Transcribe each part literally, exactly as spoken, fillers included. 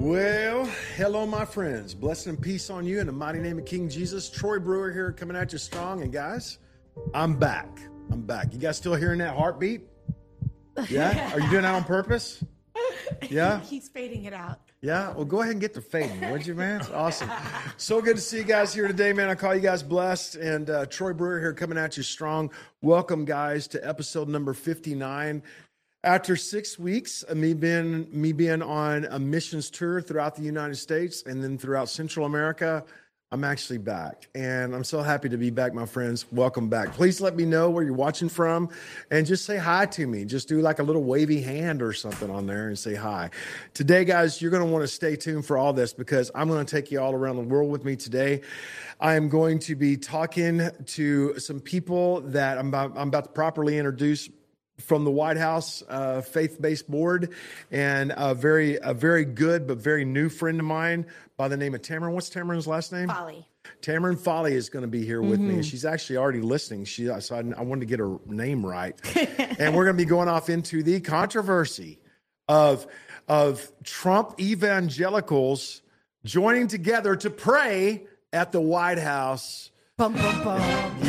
Well, hello, my friends. Blessing and peace on you in the mighty name of King Jesus. Troy Brewer here, coming at you strong. And guys, I'm back. I'm back. You guys still hearing that heartbeat? Yeah? Are you doing that on purpose? Yeah? He's fading it out. Yeah? Well, go ahead and get the fading, would you, man? It's awesome. So good to see you guys here today, man. I call you guys blessed. And uh, Troy Brewer here, coming at you strong. Welcome, guys, to episode number fifty-nine. After six weeks of me being, me being on a missions tour throughout the United States and then throughout Central America, I'm actually back. And I'm so happy to be back, my friends. Welcome back. Please let me know where you're watching from and just say hi to me. Just do like a little wavy hand or something on there and say hi. Today, guys, you're going to want to stay tuned for all this because I'm going to take you all around the world with me today. I am going to be talking to some people that I'm about, I'm about to properly introduce from the White House uh, faith-based board, and a very a very good but very new friend of mine by the name of Tamron. What's Tamron's last name? Folly. Tamron Folly is going to be here with Mm-hmm. me. She's actually already listening. She so I, I wanted to get her name right, and we're going to be going off into the controversy of of Trump evangelicals joining together to pray at the White House. Bum, bum, bum.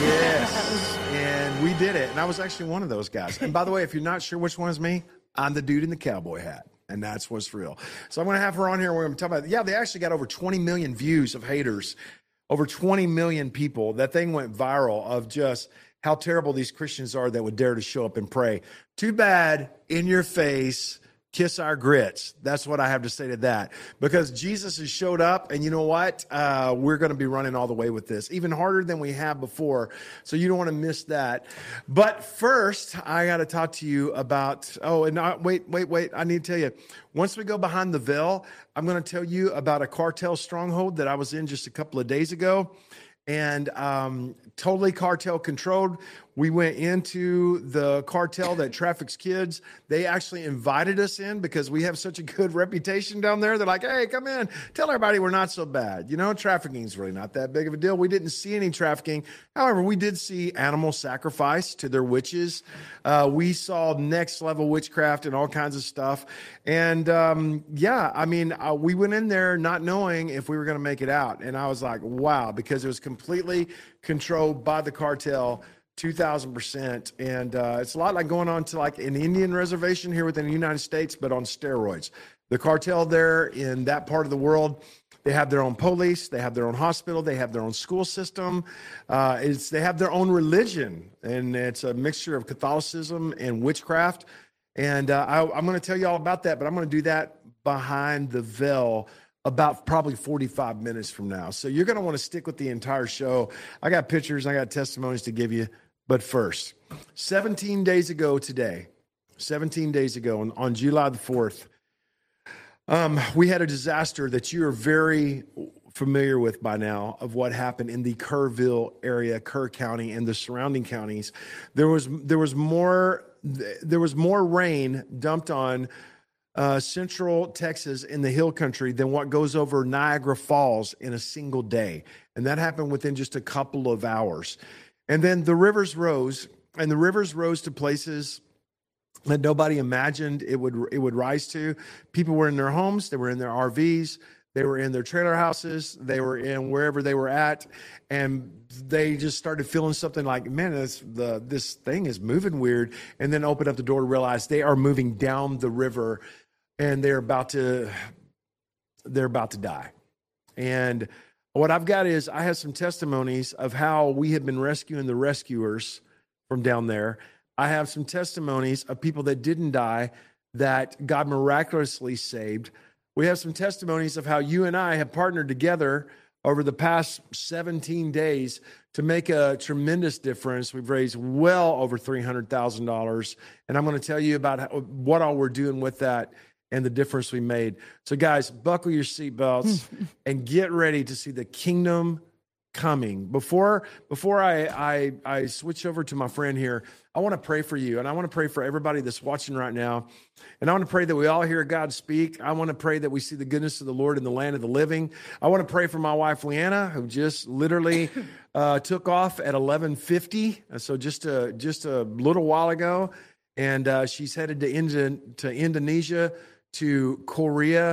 Yes, and we did it. And I was actually one of those guys. And by the way, if you're not sure which one is me, I'm the dude in the cowboy hat. And that's what's real. So I'm going to have her on here. We're going to talk about, yeah, they actually got over twenty million views of haters, over twenty million people. That thing went viral of just how terrible these Christians are that would dare to show up and pray. Too bad, in your face, kiss our grits. That's what I have to say to that. Because Jesus has showed up, and you know what? Uh, we're going to be running all the way with this, even harder than we have before. So you don't want to miss that. But first, I got to talk to you about, oh, and I, wait, wait, wait. I need to tell you, once we go behind the veil, I'm going to tell you about a cartel stronghold that I was in just a couple of days ago. And um, totally cartel controlled. We went into the cartel that traffics kids. They actually invited us in because we have such a good reputation down there. They're like, hey, come in. Tell everybody we're not so bad. You know, trafficking is really not that big of a deal. We didn't see any trafficking. However, we did see animal sacrifice to their witches. Uh, we saw next level witchcraft and all kinds of stuff. And um, yeah, I mean, uh, we went in there not knowing if we were going to make it out. And I was like, wow, because it was completely controlled by the cartel. two thousand percent. And uh, it's a lot like going on to like an Indian reservation here within the United States, but on steroids. The cartel there in that part of the world, they have their own police, they have their own hospital, they have their own school system. Uh, it's, they have their own religion, and it's a mixture of Catholicism and witchcraft. And uh, I, I'm going to tell you all about that, but I'm going to do that behind the veil about probably forty-five minutes from now. So you're going to want to stick with the entire show. I got pictures, I got testimonies to give you. But first, seventeen days ago today, seventeen days ago on, on July the fourth, um, we had a disaster that you are very familiar with by now of what happened in the Kerrville area, Kerr County, and the surrounding counties. There was there was more there was more rain dumped on uh, central Texas in the hill country than what goes over Niagara Falls in a single day, and that happened within just a couple of hours. And then the rivers rose, and the rivers rose to places that nobody imagined it would it would rise to. People were in their homes, they were in their R Vs, they were in their trailer houses, they were in wherever they were at, and they just started feeling something like, man, this the this thing is moving weird, and then opened up the door to realize they are moving down the river, and they're about to they're about to die. And what I've got is I have some testimonies of how we have been rescuing the rescuers from down there. I have some testimonies of people that didn't die that God miraculously saved. We have some testimonies of how you and I have partnered together over the past seventeen days to make a tremendous difference. We've raised well over three hundred thousand dollars, and I'm going to tell you about how, what all we're doing with that and the difference we made. So guys, buckle your seatbelts and get ready to see the kingdom coming. Before before I, I I switch over to my friend here, I want to pray for you, and I want to pray for everybody that's watching right now. And I want to pray that we all hear God speak. I want to pray that we see the goodness of the Lord in the land of the living. I want to pray for my wife, Leanna, who just literally uh, took off at eleven fifty, so just a, just a little while ago. And uh, she's headed to, Indo- to Indonesia, to Korea,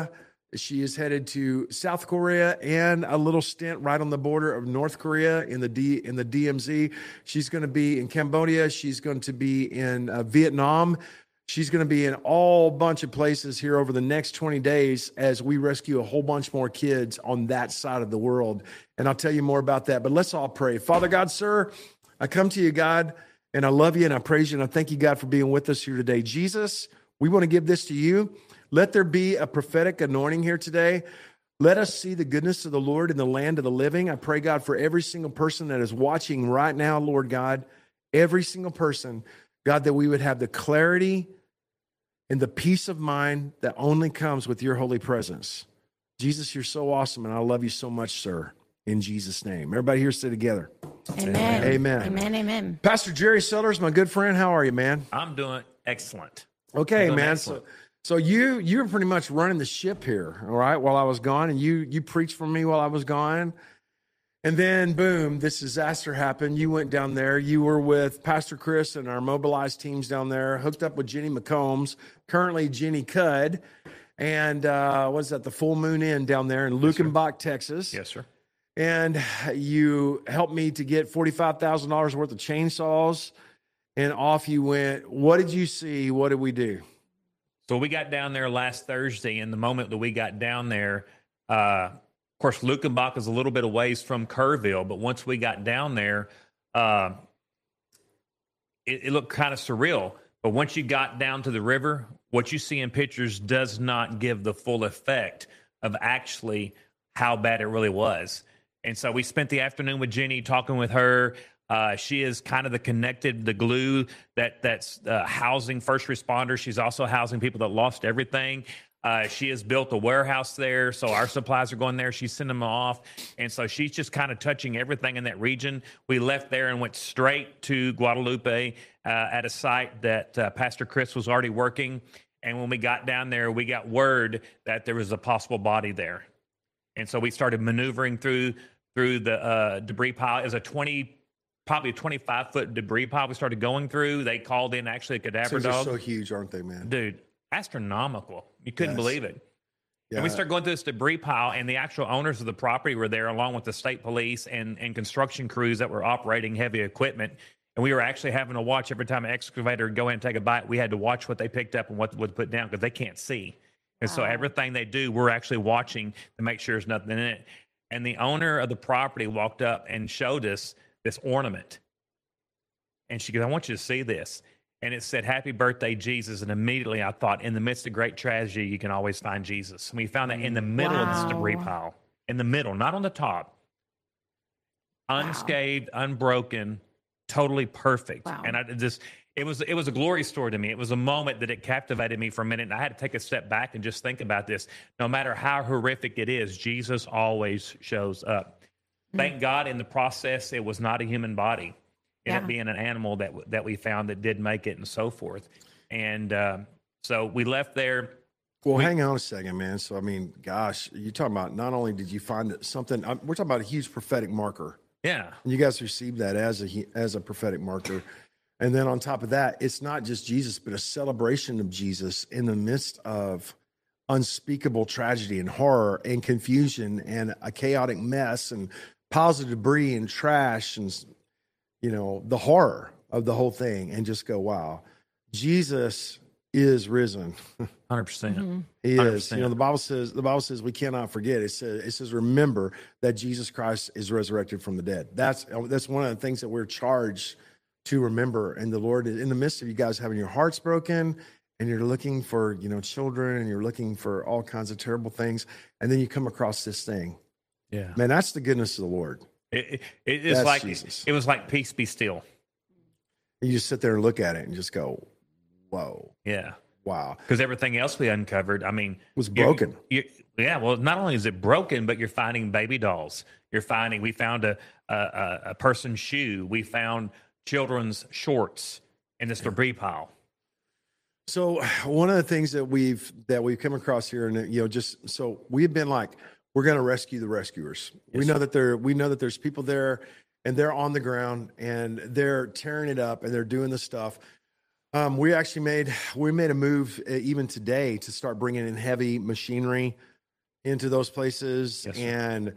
She is headed to South Korea and a little stint right on the border of North Korea in the D in the D M Z. She's going to be in Cambodia. She's going to be in uh, Vietnam. She's going to be in all bunch of places here over the next twenty days as we rescue a whole bunch more kids on that side of the world. And I'll tell you more about that. But let's all pray. Father God, sir, I come to you, God, and I love you and I praise you and I thank you, God, for being with us here today. Jesus, we want to give this to you. Let there be a prophetic anointing here today. Let us see the goodness of the Lord in the land of the living. I pray, God, for every single person that is watching right now, Lord God, every single person, God, that we would have the clarity and the peace of mind that only comes with your holy presence. Jesus, you're so awesome, and I love you so much, sir, in Jesus' name. Everybody here say together. Amen. Amen. Amen. Amen. Pastor Jerry Sellers, my good friend, how are you, man? I'm doing excellent. Okay, doing man. excellent. So, so you you were pretty much running the ship here, all right, while I was gone, and you you preached for me while I was gone. And then, boom, this disaster happened. You went down there. You were with Pastor Chris and our mobilized teams down there, hooked up with Jenny McCombs, currently Jenny Cudd, and uh, what is that, the Full Moon Inn down there in Lukenbach, Texas. Yes, sir. And you helped me to get forty-five thousand dollars worth of chainsaws, and off you went. What did you see? What did we do? So we got down there last Thursday, and the moment that we got down there, uh, of course, Lukenbach is a little bit away from Kerrville, but once we got down there, uh, it, it looked kind of surreal. But once you got down to the river, what you see in pictures does not give the full effect of actually how bad it really was. And so we spent the afternoon with Jenny talking with her. Uh, she is kind of the connected, the glue that that's uh, housing first responders. She's also housing people that lost everything. Uh, she has built a warehouse there, so our supplies are going there. She's sending them off. And so she's just kind of touching everything in that region. We left there and went straight to Guadalupe uh, at a site that uh, Pastor Chris was already working. And when we got down there, we got word that there was a possible body there. And so we started maneuvering through through the uh, debris pile. It was a twenty, probably a twenty-five foot debris pile we started going through. They called in actually a cadaver They're dog. so huge, aren't they, man? Dude, astronomical. You couldn't Yes. believe it. Yeah. And we started going through this debris pile, and the actual owners of the property were there along with the state police and, and construction crews that were operating heavy equipment. And we were actually having to watch every time an excavator would go in and take a bite. We had to watch what they picked up and what would put down because they can't see. And so Wow. everything they do, we're actually watching to make sure there's nothing in it. And the owner of the property walked up and showed us this ornament. And she goes, I want you to see this. And it said, Happy Birthday, Jesus. And immediately I thought, in the midst of great tragedy, you can always find Jesus. And we found that in the middle of this debris Wow. pile. In the middle, not on the top. Unscathed, unbroken, totally perfect. Wow. And I just, it was, it was a glory story to me. It was a moment that it captivated me for a minute. And I had to take a step back and just think about this. No matter how horrific it is, Jesus always shows up. Mm. Thank God in the process, it was not a human body. It ended Yeah. up being an animal that that we found that did make it and so forth. And uh, so we left there. Well, We- hang on a second, man. So, I mean, gosh, you're talking about not only did you find something, uh, we're talking about a huge prophetic marker. Yeah. And you guys received that as a hu- as a prophetic marker. And then on top of that, it's not just Jesus, but a celebration of Jesus in the midst of unspeakable tragedy and horror and confusion and a chaotic mess and piles of debris and trash and, you know, the horror of the whole thing, and just go, wow, Jesus is risen. one hundred percent. Mm-hmm. He one hundred is. percent. You know, the Bible says, the Bible says we cannot forget. It says, it says, remember that Jesus Christ is resurrected from the dead. That's, that's one of the things that we're charged to remember. And the Lord is in the midst of you guys having your hearts broken and you're looking for, you know, children and you're looking for all kinds of terrible things. And then you come across this thing. Yeah. Man, that's the goodness of the Lord. It, it, it is That's like, Jesus. it was like peace be still. You just sit there and look at it and just go, whoa, Yeah. wow. Because everything else we uncovered, I mean, Was you're- broken. you yeah, well, not only is it broken, but you're finding baby dolls. You're finding, we found a a, a, a person's shoe. We found children's shorts in this debris pile. So one of the things that we've that we've come across here, and you know, just so we've been like, we're going to rescue the rescuers. we Yes, know sir. that there, we know that there's people there, and they're on the ground, and they're tearing it up, and they're doing the stuff. Um, we actually made we made a move uh, even today to start bringing in heavy machinery into those places. Yes, sir. And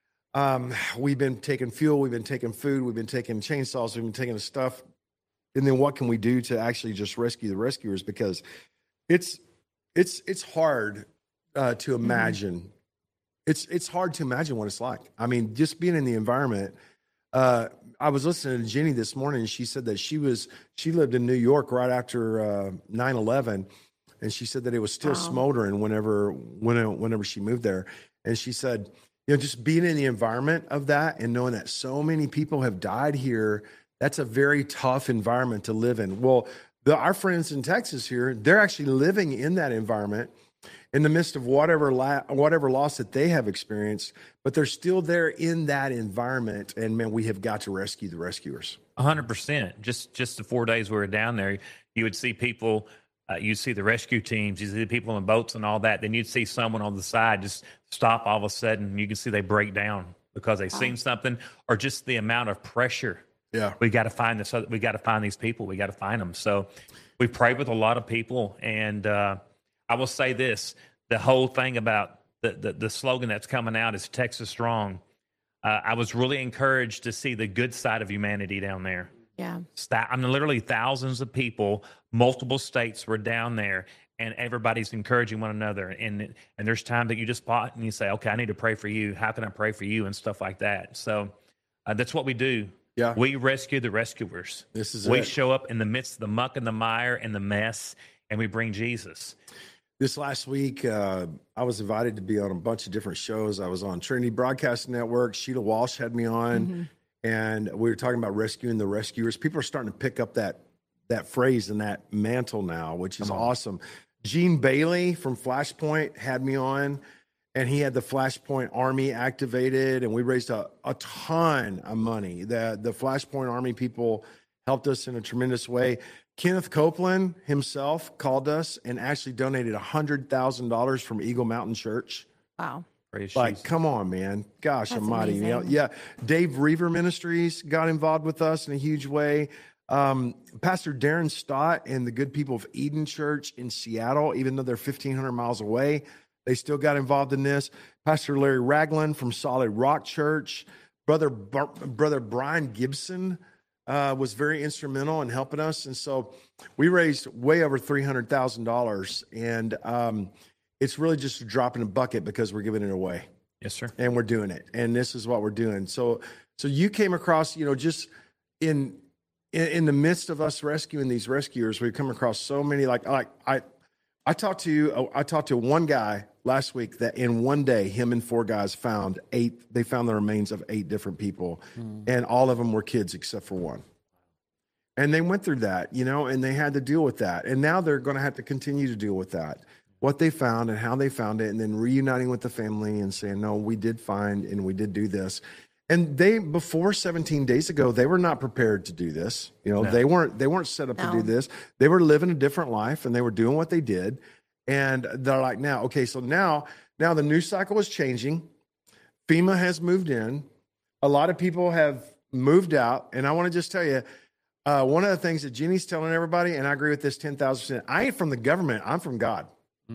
um, we've been taking fuel, we've been taking food, we've been taking chainsaws, we've been taking the stuff. And then what can we do to actually just rescue the rescuers? Because it's it's it's hard uh, to imagine. Mm-hmm. It's it's hard to imagine what it's like. I mean, just being in the environment. Uh, I was listening to Jenny this morning, and she said that she was she lived in New York right after uh, nine eleven, and she said that it was still wow. smoldering whenever when, whenever she moved there. And she said, you know, just being in the environment of that and knowing that so many people have died here, that's a very tough environment to live in. Well, the, our friends in Texas here, they're actually living in that environment in the midst of whatever la- whatever loss that they have experienced, but they're still there in that environment. And man, we have got to rescue the rescuers. A hundred percent. Just just the four days we were down there, you would see people. Uh, you'd see the rescue teams. You see the people in boats and all that. Then you'd see someone on the side just stop all of a sudden. You can see they break down because they've seen something, or just the amount of pressure. Yeah, we got to find this. We got to find these people. We got to find them. So we prayed with a lot of people, and uh, I will say this: the whole thing about the the, the slogan that's coming out is Texas Strong. Uh, I was really encouraged to see the good side of humanity down there. Yeah, I mean, literally thousands of people, multiple states were down there, and everybody's encouraging one another. And and there's time that you just pause and you say, "Okay, I need to pray for you. How can I pray for you?" and stuff like that. So uh, that's what we do. Yeah, we rescue the rescuers. This is we it. show up in the midst of the muck and the mire and the mess, and we bring Jesus. This last week, uh, I was invited to be on a bunch of different shows. I was on Trinity Broadcasting Network. Sheila Walsh had me on. Mm-hmm. And we were talking about rescuing the rescuers. People are starting to pick up that that phrase and that mantle now, which is awesome. Gene Bailey from Flashpoint had me on, and he had the Flashpoint Army activated, and we raised a, a ton of money. The, the Flashpoint Army people helped us in a tremendous way. Kenneth Copeland himself called us and actually donated one hundred thousand dollars from Eagle Mountain Church. Wow. Like, Jesus. Come on, man. Gosh That's almighty. You know, amazing. yeah. Dave Reaver Ministries got involved with us in a huge way. Um, Pastor Darren Stott and the good people of Eden Church in Seattle, even though they're fifteen hundred miles away, they still got involved in this. Pastor Larry Ragland from Solid Rock Church. Brother, Bar- Brother Brian Gibson uh, was very instrumental in helping us. And so we raised way over three hundred thousand dollars. And, um, it's really just a drop in a bucket because we're giving it away. Yes, sir. And we're doing it. And this is what we're doing. So, so you came across, you know, just in, in, in the midst of us rescuing these rescuers, we've come across so many, like, like I, I talked to, I talked to one guy last week that in one day, him and four guys found eight, they found the remains of eight different people. Mm. And all of them were kids except for one. And they went through that, you know, and they had to deal with that. And now they're going to have to continue to deal with that. What they found and how they found it, and then reuniting with the family and saying, no, we did find and we did do this. And they, before seventeen days ago, they were not prepared to do this. You know, no. they weren't, they weren't set up no. to do this. They were living a different life and they were doing what they did. And they're like, now, okay, so now, now the news cycle is changing. FEMA has moved in. A lot of people have moved out. And I want to just tell you, uh, one of the things that Jenny's telling everybody, and I agree with this ten thousand percent, I ain't from the government. I'm from God.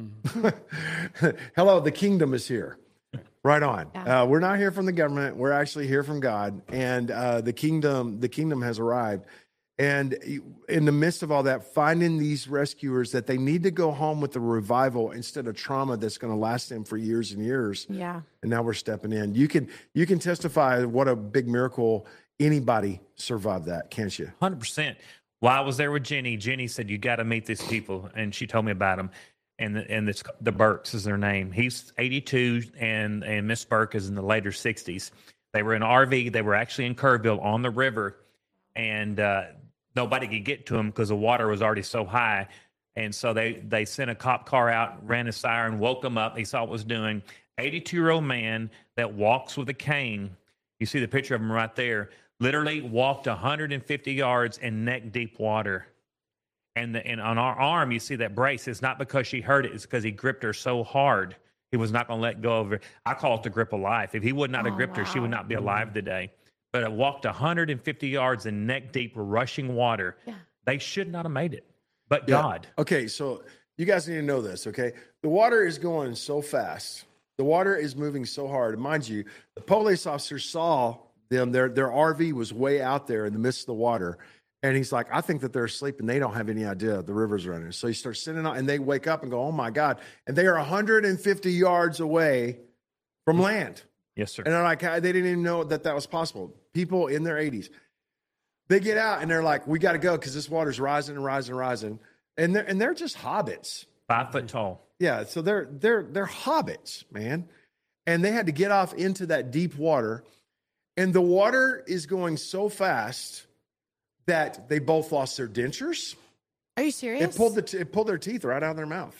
Mm-hmm. Hello, the kingdom is here. Right on. Yeah. Uh, we're not here from the government. We're actually here from God, and uh, the kingdom. The kingdom has arrived. And in the midst of all that, finding these rescuers that they need to go home with a revival instead of trauma that's going to last them for years and years. Yeah. And now we're stepping in. You can you can testify what a big miracle. Anybody survived that, can't you? one hundred percent. While I was there with Jenny, Jenny said, you got to meet these people, and she told me about them. And the, and it's the Burks is their name. He's eighty-two, and and Miss Burke is in the later sixties. They were in R V. They were actually in Kerrville on the river, and uh, nobody could get to them because the water was already so high. And so they they sent a cop car out, ran a siren, woke him up. He saw what was doing. eighty-two-year-old man that walks with a cane. You see the picture of him right there. Literally walked one hundred fifty yards in neck deep water. And, the, and on our arm, you see that brace. It's not because she hurt it. It's because he gripped her so hard. He was not going to let go of her. I call it the grip of life. If he would not have oh, gripped wow. her, she would not be alive today. But it walked one hundred fifty yards in neck deep rushing water. Yeah. They should not have made it. But yeah. God. Okay, so you guys need to know this, okay? The water is going so fast The water is moving so hard. And mind you, the police officer saw them. Their their R V was way out there in the midst of the water. And he's like, I think that they're asleep and they don't have any idea the river's running. So he starts sending out and they wake up and go, oh my God. And they are one hundred fifty yards away from land. Yes, sir. And they're like, they didn't even know that that was possible. People in their eighties. They get out and they're like, we got to go because this water's rising and rising and rising. And they're, and they're just hobbits. Five foot tall. Yeah, so they're they're they're hobbits, man. And they had to get off into that deep water. And the water is going so fast that they both lost their dentures. Are you serious? It pulled the t- it pulled their teeth right out of their mouth.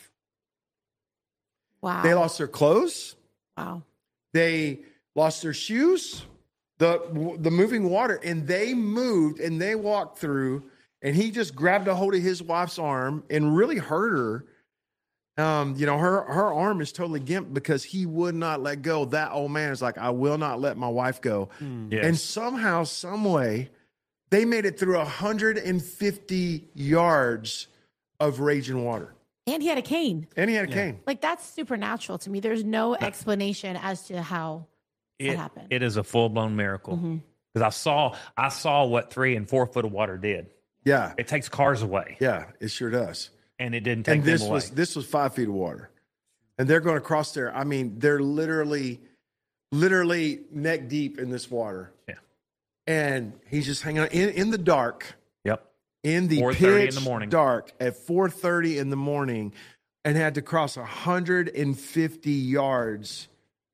Wow. They lost their clothes. Wow. They lost their shoes. The the moving water, and they moved and they walked through. And he just grabbed a hold of his wife's arm and really hurt her. Um, you know, her her arm is totally gimped because he would not let go. That old man is like, I will not let my wife go. Mm. Yes. And somehow, some way, they made it through one hundred fifty yards of raging water. And he had a cane. And he had a cane. Like, that's supernatural to me. There's no explanation as to how it, that happened. it is a full blown miracle. Because Mhm. I saw I saw what three and four foot of water did. Yeah. It takes cars away. Yeah, it sure does. And it didn't take And this them away. was this was five feet of water. And they're going to cross there. I mean, they're literally, literally neck deep in this water. Yeah. And he's just hanging out in, in the dark, Yep. in the four thirty in pitch the morning. dark at four thirty in the morning, and had to cross one hundred fifty yards.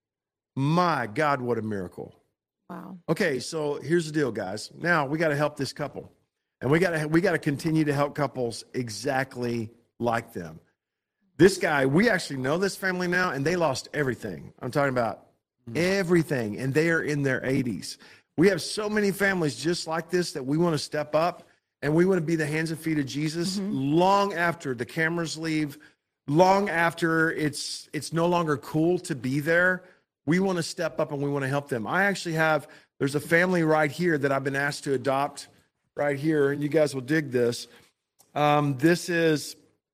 My God, what a miracle. Wow. Okay, so here's the deal, guys. Now we got to help this couple. And we got to we got to continue to help couples exactly like them. This guy, we actually know this family now, and they lost everything. I'm talking about everything, and they are in their eighties. We have so many families just like this that we want to step up, and we want to be the hands and feet of Jesus long after the cameras leave, long after it's it's no longer cool to be there. We want to step up and we want to help them. I actually have, there's a family right here that I've been asked to adopt right here. You guys will dig this. Um, this is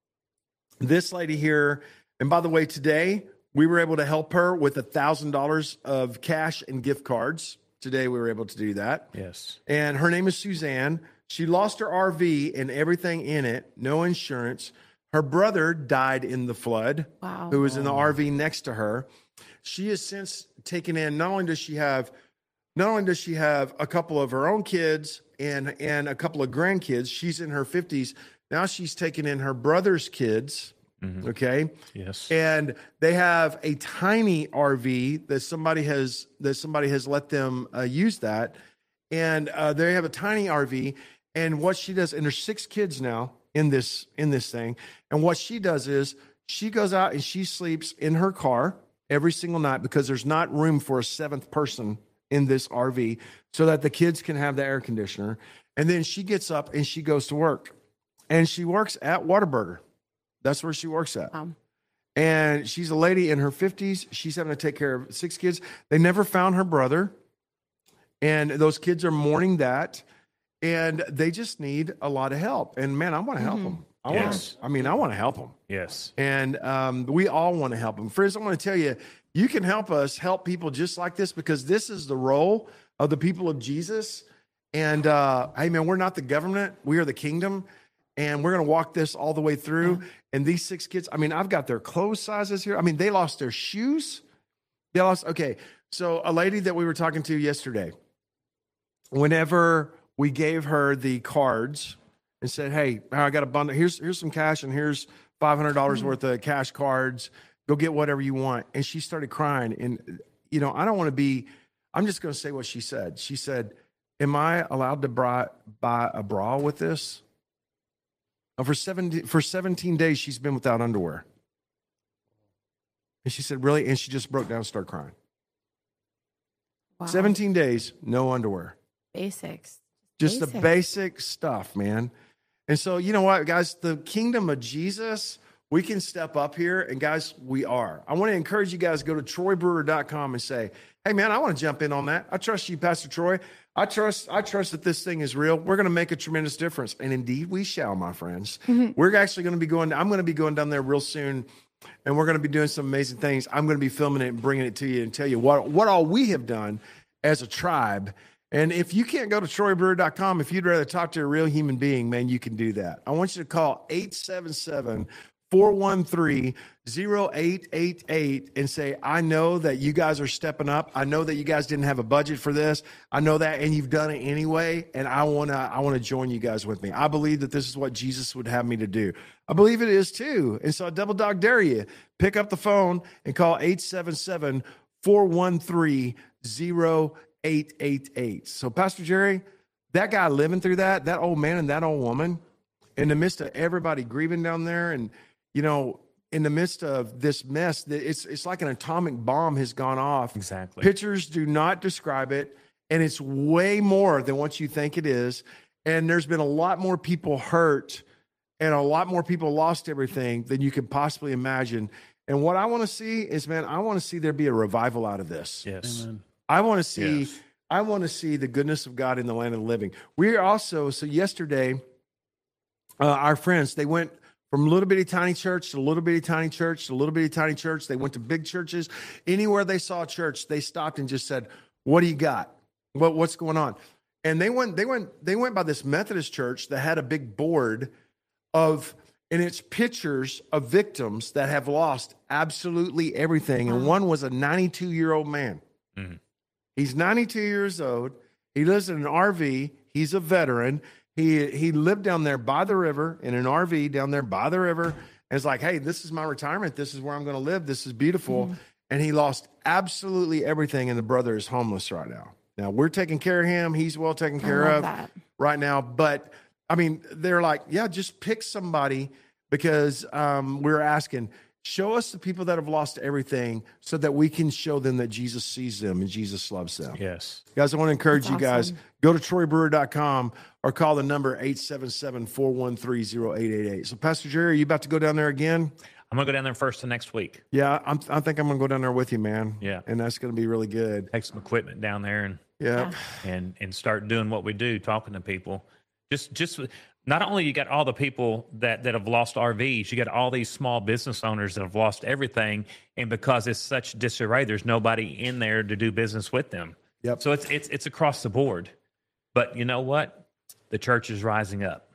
this lady here. And by the way, today we were able to help her with a thousand dollars of cash and gift cards. Today we were able to do that. Yes. And her name is Suzanne. She lost her R V and everything in it, no insurance. Her brother died in the flood, Wow. who was in the R V next to her. She has since taken in, not only does she have, not only does she have a couple of her own kids and, and a couple of grandkids, she's in her fifties. Now she's taken in her brother's kids. Mhm. Okay. Yes. And they have a tiny R V that somebody has, that somebody has let them uh, use that. And uh, they have a tiny R V. And what she does, and there's six kids now in this, in this thing. And what she does is she goes out and she sleeps in her car every single night because there's not room for a seventh person in this R V so that the kids can have the air conditioner. And then she gets up and she goes to work, and she works at Whataburger. That's where she works at. Wow. And she's a lady in her fifties. She's having to take care of six kids. They never found her brother. And those kids are mourning that. And they just need a lot of help. And man, I want to help Mhm. them. I Yes. want. I mean, I want to help them. Yes. And um, we all want to help them. Friends, I want to tell you, you can help us help people just like this, because this is the role of the people of Jesus. And uh, hey, man, we're not the government. We are the kingdom. And we're going to walk this all the way through. Yeah. And these six kids, I mean, I've got their clothes sizes here. I mean, they lost their shoes. They lost, okay. So a lady that we were talking to yesterday, whenever we gave her the cards and said, hey, I got a bundle. Here's, here's some cash, and here's five hundred dollars Mm-hmm. worth of cash cards. Go get whatever you want. And she started crying. And, you know, I don't want to be, I'm just going to say what she said. She said, am I allowed to buy, buy a bra with this? And for seventeen, for seventeen days, she's been without underwear. And she said, really? And she just broke down and started crying. Wow. seventeen days, no underwear. Basics. Just the Basic. basic stuff, man. And so, you know what, guys, the kingdom of Jesus, we can step up here. And guys, we are. I want to encourage you guys to go to troy brewer dot com and say, hey, man, I want to jump in on that. I trust you, Pastor Troy. I trust, I trust that this thing is real. We're going to make a tremendous difference. And indeed we shall, my friends. Mm-hmm. We're actually going to be going, I'm going to be going down there real soon and we're going to be doing some amazing things. I'm going to be filming it and bringing it to you and tell you what, what all we have done as a tribe. And if you can't go to troy brewer dot com, if you'd rather talk to a real human being, man, you can do that. I want you to call eight seven seven, four one three, zero eight eight eight and say, I know that you guys are stepping up. I know that you guys didn't have a budget for this. I know that, and you've done it anyway. And I want to, I want to join you guys with me. I believe that this is what Jesus would have me to do. I believe it is too. And so I double dog dare you. Pick up the phone and call eight seven seven, four one three, zero eight eight eight. So Pastor Jerry, that guy living through that, that old man and that old woman, in the midst of everybody grieving down there, and, you know, in the midst of this mess, it's it's like an atomic bomb has gone off. Exactly. Pictures do not describe it, and it's way more than what you think it is. And there's been a lot more people hurt, and a lot more people lost everything than you could possibly imagine. And what I want to see is, man, I want to see there be a revival out of this. Yes. Amen. I want to see, Yes. I want to see the goodness of God in the land of the living. We are also, so yesterday, uh, our friends, they went from little bitty tiny church to little bitty tiny church to little bitty tiny church. They went to big churches. Anywhere they saw a church, they stopped and just said, what do you got? What, what's going on? And they went, they went, they went by this Methodist church that had a big board of, and it's pictures of victims that have lost absolutely everything. And one was a ninety-two year old man. Mhm. He's ninety-two years old. He lives in an R V. He's a veteran. He he lived down there by the river in an R V down there by the river. And it's like, hey, this is my retirement. This is where I'm going to live. This is beautiful. Mm-hmm. And he lost absolutely everything. And the brother is homeless right now. Now we're taking care of him. He's well taken care of that. right now. But I mean, they're like, yeah, just pick somebody, because um, we're asking, show us the people that have lost everything so that we can show them that Jesus sees them and Jesus loves them. Yes. Guys, I want to encourage That's you guys, awesome. go to troy brewer dot com or call the number eight seven seven, four one three, zero eight eight eight. So Pastor Jerry, are you about to go down there again? I'm going to go down there first the next week. Yeah, I'm, I think I'm going to go down there with you, man. Yeah. And that's going to be really good. Take some equipment down there and Yeah. and and start doing what we do, talking to people. Just just not only you got all the people that that have lost R Vs, you got all these small business owners that have lost everything, and because it's such disarray, there's nobody in there to do business with them. Yep. So it's it's it's across the board. But you know what? The church is rising up.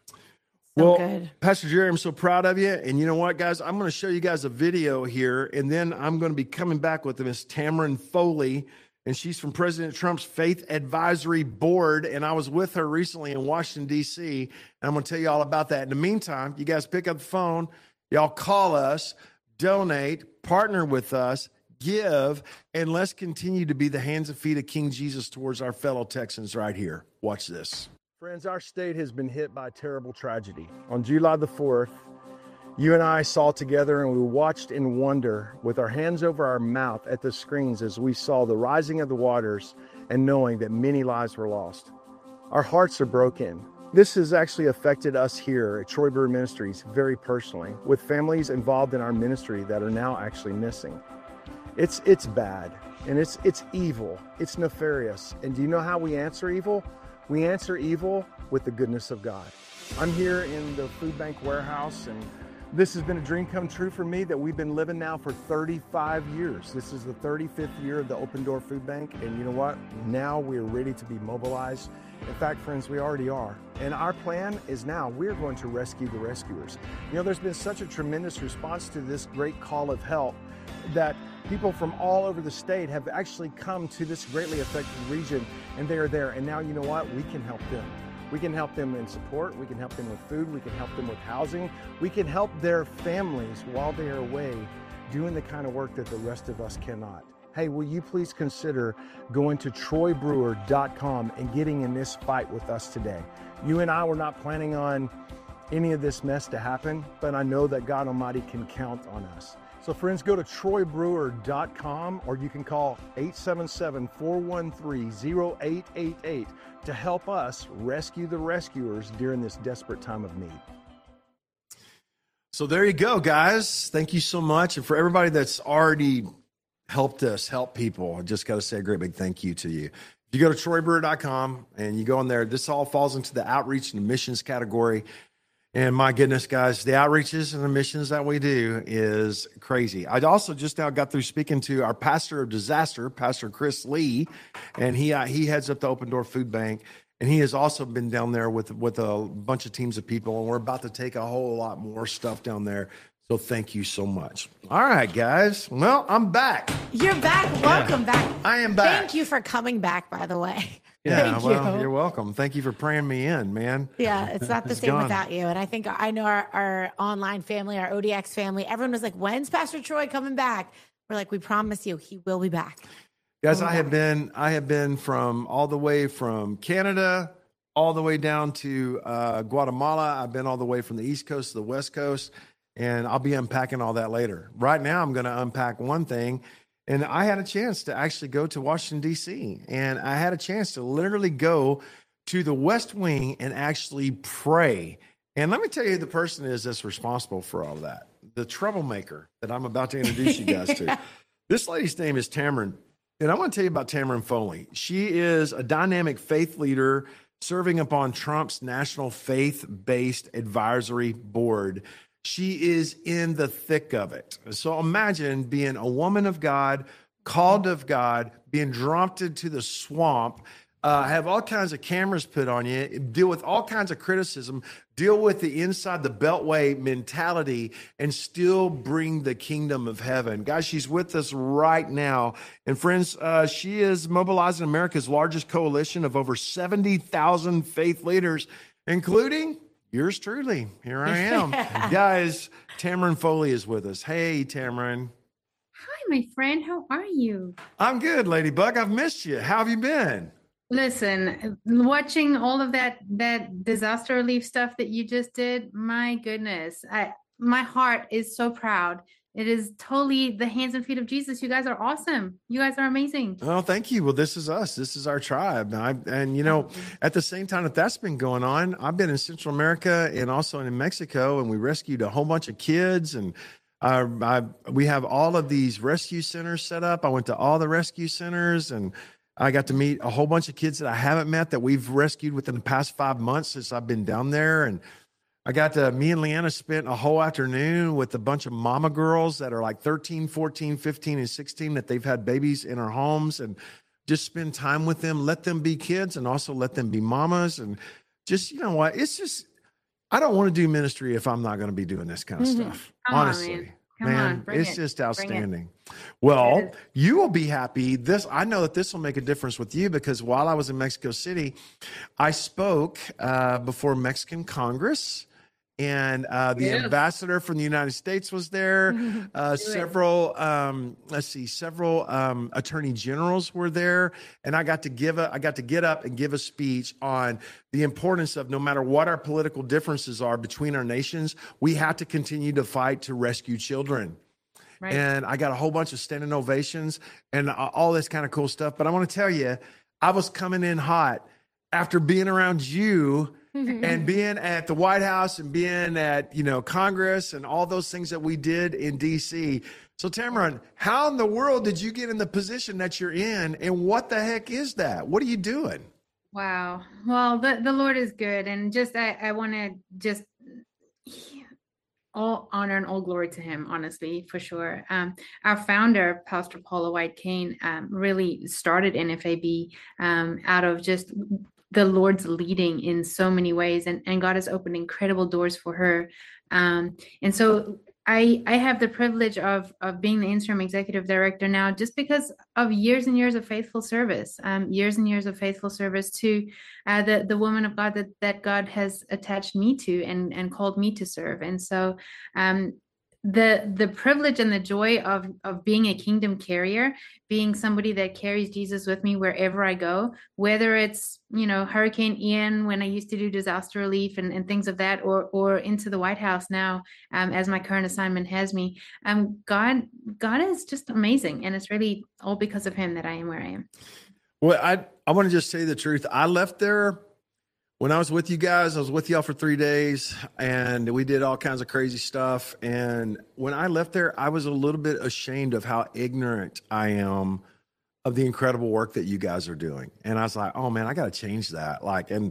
So Well, good. Pastor Jerry, I'm so proud of you. And you know what, guys? I'm going to show you guys a video here, and then I'm going to be coming back with Miss Tamron Foley, and she's from President Trump's Faith Advisory Board, and I was with her recently in Washington, D C, and I'm going to tell you all about that. In the meantime, you guys pick up the phone, y'all call us, donate, partner with us, give, and let's continue to be the hands and feet of King Jesus towards our fellow Texans right here. Watch this. Friends, our state has been hit by a terrible tragedy. On July the fourth, you and I saw together and we watched in wonder with our hands over our mouth at the screens as we saw the rising of the waters and knowing that many lives were lost. Our hearts are broken. This has actually affected us here at Troy Brewer Ministries very personally, with families involved in our ministry that are now actually missing. It's it's bad, and it's it's evil. It's nefarious. And do you know how we answer evil? We answer evil with the goodness of God. I'm here in the food bank warehouse, and this has been a dream come true for me that we've been living now for thirty-five years. This is the thirty-fifth year of the Open Door Food Bank, and you know what? Now we're ready to be mobilized. In fact, friends, we already are. And our plan is now we're going to rescue the rescuers. You know, there's been such a tremendous response to this great call of help that people from all over the state have actually come to this greatly affected region, and they are there. And now, you know what? We can help them. We can help them in support. We can help them with food. We can help them with housing. We can help their families while they are away doing the kind of work that the rest of us cannot. Hey, will you please consider going to troy brewer dot com and getting in this fight with us today? You and I were not planning on any of this mess to happen, but I know that God Almighty can count on us. So friends, go to troy brewer dot com, or you can call eight seven seven, four one three, zero eight eight eight to help us rescue the rescuers during this desperate time of need. So there you go, guys. Thank you so much. And for everybody that's already helped us help people, I just got to say a great big thank you to you. If you go to troy brewer dot com and you go in there, this all falls into the outreach and missions category. And my goodness, guys, the outreaches and the missions that we do is crazy. I also just now got through speaking to our pastor of disaster, Pastor Chris Lee, and he uh, he heads up the Open Door Food Bank, and he has also been down there with with a bunch of teams of people, and we're about to take a whole lot more stuff down there. So thank you so much. All right, guys. Well, I'm back. You're back. Welcome Yeah. back. I am back. Thank you for coming back, by the way. Yeah, Thank well, you. you're welcome. Thank you for praying me in, man. Yeah, it's not the It's same gone. without you. And I think I know our, our online family, our O D X family, everyone was like, when's Pastor Troy coming back? We're like, we promise you, he will be back. Guys, Oh, I yeah. have been I have been from all the way from Canada all the way down to uh, Guatemala. I've been all the way from the East Coast to the West Coast, and I'll be unpacking all that later. Right now, I'm going to unpack one thing, and I had a chance to actually go to Washington, D C, and I had a chance to literally go to the West Wing and actually pray. And let me tell you who the person is that's responsible for all of that. The troublemaker that I'm about to introduce you guys to. This lady's name is Tamron. And I want to tell you about Tamron Foley. She is a dynamic faith leader serving upon Trump's National Faith-Based Advisory Board. She is in the thick of it. So imagine being a woman of God, called of God, being dropped into the swamp, uh, have all kinds of cameras put on you, deal with all kinds of criticism, deal with the inside the beltway mentality, and still bring the kingdom of heaven. Guys, she's with us right now. And friends, uh, she is mobilizing America's largest coalition of over seventy thousand faith leaders, including yours truly. Here I am. Guys, Tamron Foley is with us. Hey, Tamron. Hi, my friend. How are you? I'm good, Ladybug. I've missed you. How have you been? Listen, watching all of that that disaster relief stuff that you just did, my goodness. I my heart is so proud. It is totally the hands and feet of Jesus. You guys are awesome. You guys are amazing. Oh, thank you. Well, this is us. This is our tribe. I, and, you know, at the same time that that's been going on, I've been in Central America and also in Mexico, and we rescued a whole bunch of kids. And uh, I, we have all of these rescue centers set up. I went to all the rescue centers, and I got to meet a whole bunch of kids that I haven't met that we've rescued within the past five months since I've been down there. And I got to, me and Leanna spent a whole afternoon with a bunch of mama girls that are like thirteen, fourteen, fifteen, and sixteen that they've had babies in our homes, and just spend time with them, let them be kids and also let them be mamas. And just, you know what, it's just, I don't want to do ministry if I'm not going to be doing this kind of Mhm. stuff. Come on, Honestly, man. Come on, bring it's it. just Bring it. outstanding. Well, Yes. you will be happy. This, I know that this will make a difference with you, because while I was in Mexico City, I spoke uh, before Mexican Congress. And uh, the Yes. ambassador from the United States was there. Uh, several, um, let's see, several um, attorney generals were there, and I got to give a, I got to get up and give a speech on the importance of, no matter what our political differences are between our nations, we have to continue to fight to rescue children. Right. And I got a whole bunch of standing ovations and uh, all this kind of cool stuff. But I want to tell you, I was coming in hot after being around you and being at the White House and being at, you know, Congress and all those things that we did in D C. So Tamron, how in the world did you get in the position that you're in, and what the heck is that? What are you doing? Wow. Well, the, the Lord is good. And just, I, I want to just all honor and all glory to him, honestly, for sure. Um, our founder, Pastor Paula White Kane, um, really started N F A B um, out of just the Lord's leading in so many ways. And, and God has opened incredible doors for her. Um, and so I, I have the privilege of, of being the interim executive director now, just because of years and years of faithful service, um, years and years of faithful service to uh, the, the woman of God that, that God has attached me to and, and called me to serve. And so um, the the privilege and the joy of, of being a kingdom carrier, being somebody that carries Jesus with me wherever I go, whether it's, you know, Hurricane Ian when I used to do disaster relief and, and things of that, or or into the White House now, um, as my current assignment has me. Um, God, God is just amazing. And it's really all because of him that I am where I am. Well, I, I want to just say the truth. I left there when I was with you guys. I was with y'all for three days and we did all kinds of crazy stuff. And when I left there, I was a little bit ashamed of how ignorant I am of the incredible work that you guys are doing. And I was like, oh man, I got to change that. Like, and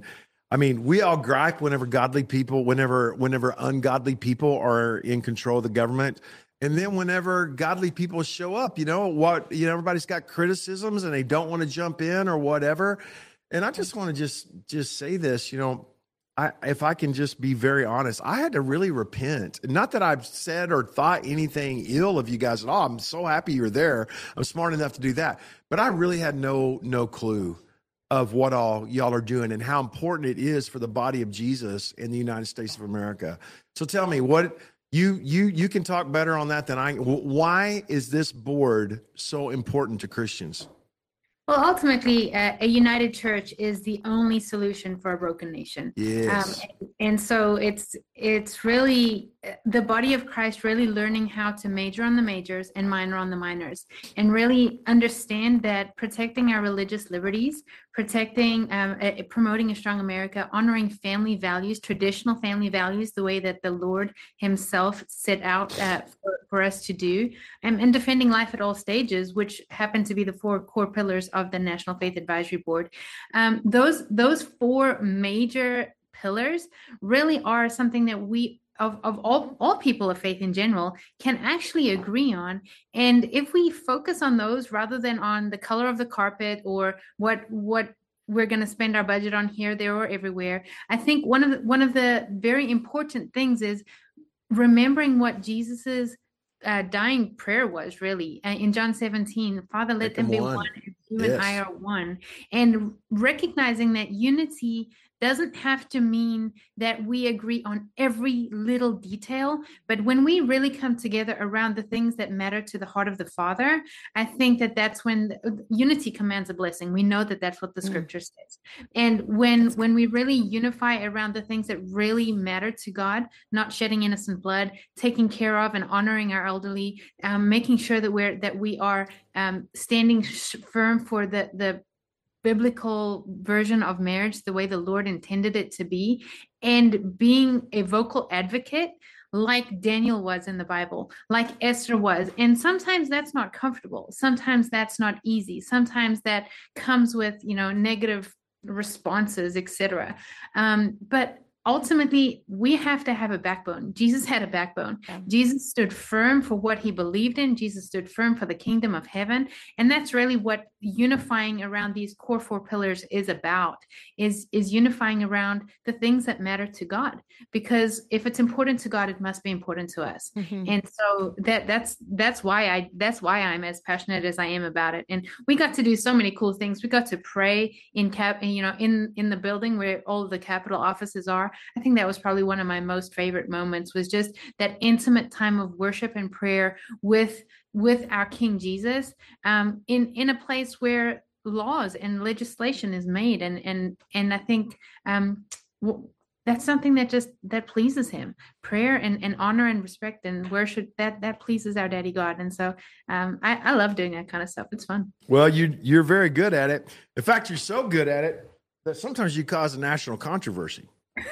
I mean, we all gripe whenever godly people, whenever whenever ungodly people are in control of the government. And then whenever godly people show up, you know, what, you know, everybody's got criticisms and they don't want to jump in or whatever. And I just want to just just say this, you know, I, if I can just be very honest, I had to really repent. Not that I've said or thought anything ill of you guys at all. I'm so happy you're there. I'm smart enough to do that. But I really had no no clue of what all y'all are doing and how important it is for the body of Jesus in the United States of America. So tell me, what you you you can talk better on that than I. Why is this board so important to Christians? Well, ultimately, uh, a united church is the only solution for a broken nation. Yes. Um, and, and so it's it's really the body of Christ really learning how to major on the majors and minor on the minors, and really understand that protecting our religious liberties, protecting, um, uh, promoting a strong America, honoring family values, traditional family values, the way that the Lord himself set out uh, for, for us to do, and, and defending life at all stages, which happen to be the four core pillars of the National Faith Advisory Board. Um, those those four major pillars really are something that we Of, of all, all people of faith in general can actually agree on. And if we focus on those rather than on the color of the carpet or what what we're going to spend our budget on here, there, or everywhere, I think one of the, one of the very important things is remembering what Jesus's uh, dying prayer was really uh, in John seventeen. Father, let them be one, as you and I are one. And recognizing that unity doesn't have to mean that we agree on every little detail, but when we really come together around the things that matter to the heart of the Father, I think that that's when the, unity commands a blessing. We know that that's what the scripture mm. says. And when when we really unify around the things that really matter to God, not shedding innocent blood, taking care of and honoring our elderly, um, making sure that we're that we are um, standing sh- firm for the the biblical version of marriage, the way the Lord intended it to be, and being a vocal advocate like Daniel was in the Bible, like Esther was. And sometimes that's not comfortable. Sometimes that's not easy. Sometimes that comes with, you know, negative responses, et cetera. Um, but ultimately, we have to have a backbone. Jesus had a backbone. Yeah. Jesus stood firm for what he believed in. Jesus stood firm for the kingdom of heaven. And that's really what unifying around these core four pillars is about, is, is unifying around the things that matter to God. Because if it's important to God, it must be important to us. Mm-hmm. And so that that's that's why I that's why I'm as passionate as I am about it. And we got to do so many cool things. We got to pray in cap, you know, in, in the building where all of the Capitol offices are. I think that was probably one of my most favorite moments, was just that intimate time of worship and prayer with with our King Jesus, um, in in a place where laws and legislation is made, and and and I think um, w- that's something that just that pleases him. Prayer and, and honor and respect and worship, that that pleases our Daddy God. And so um, I, I love doing that kind of stuff. It's fun. Well, you you're very good at it. In fact, you're so good at it that sometimes you cause a national controversy.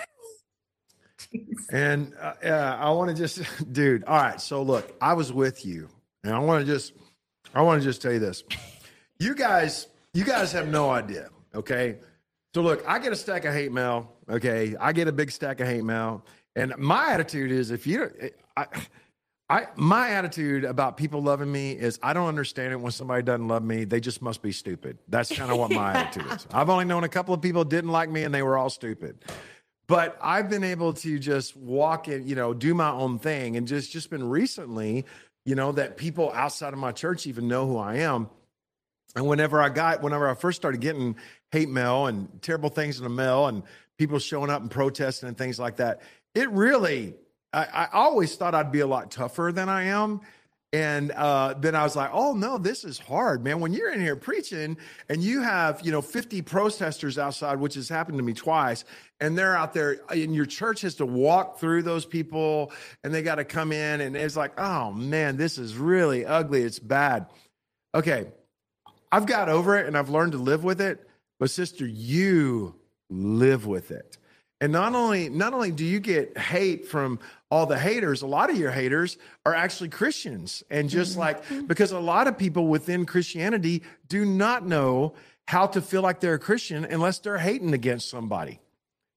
And uh, uh, I want to just, dude. All right. So look, I was with you, and I want to just, I want to just tell you this. You guys, you guys have no idea. Okay. So look, I get a stack of hate mail. Okay. I get a big stack of hate mail, and my attitude is, if you, I, I, my attitude about people loving me is, I don't understand it when somebody doesn't love me. They just must be stupid. That's kind of what my attitude is. I've only known a couple of people who didn't like me, and they were all stupid. But I've been able to just walk in, you know, do my own thing. And just, just been recently, you know, that people outside of my church even know who I am. And whenever I got, whenever I first started getting hate mail and terrible things in the mail and people showing up and protesting and things like that, it really, I, I always thought I'd be a lot tougher than I am. And uh, then I was like, oh, no, this is hard, man. When you're in here preaching and you have, you know, fifty protesters outside, which has happened to me twice, and they're out there, and your church has to walk through those people, and they got to come in, and it's like, oh, man, this is really ugly. It's bad. Okay, I've got over it, and I've learned to live with it. But, sister, you live with it. And not only not only do you get hate from all the haters, a lot of your haters are actually Christians. And just mm-hmm. like, because a lot of people within Christianity do not know how to feel like they're a Christian unless they're hating against somebody.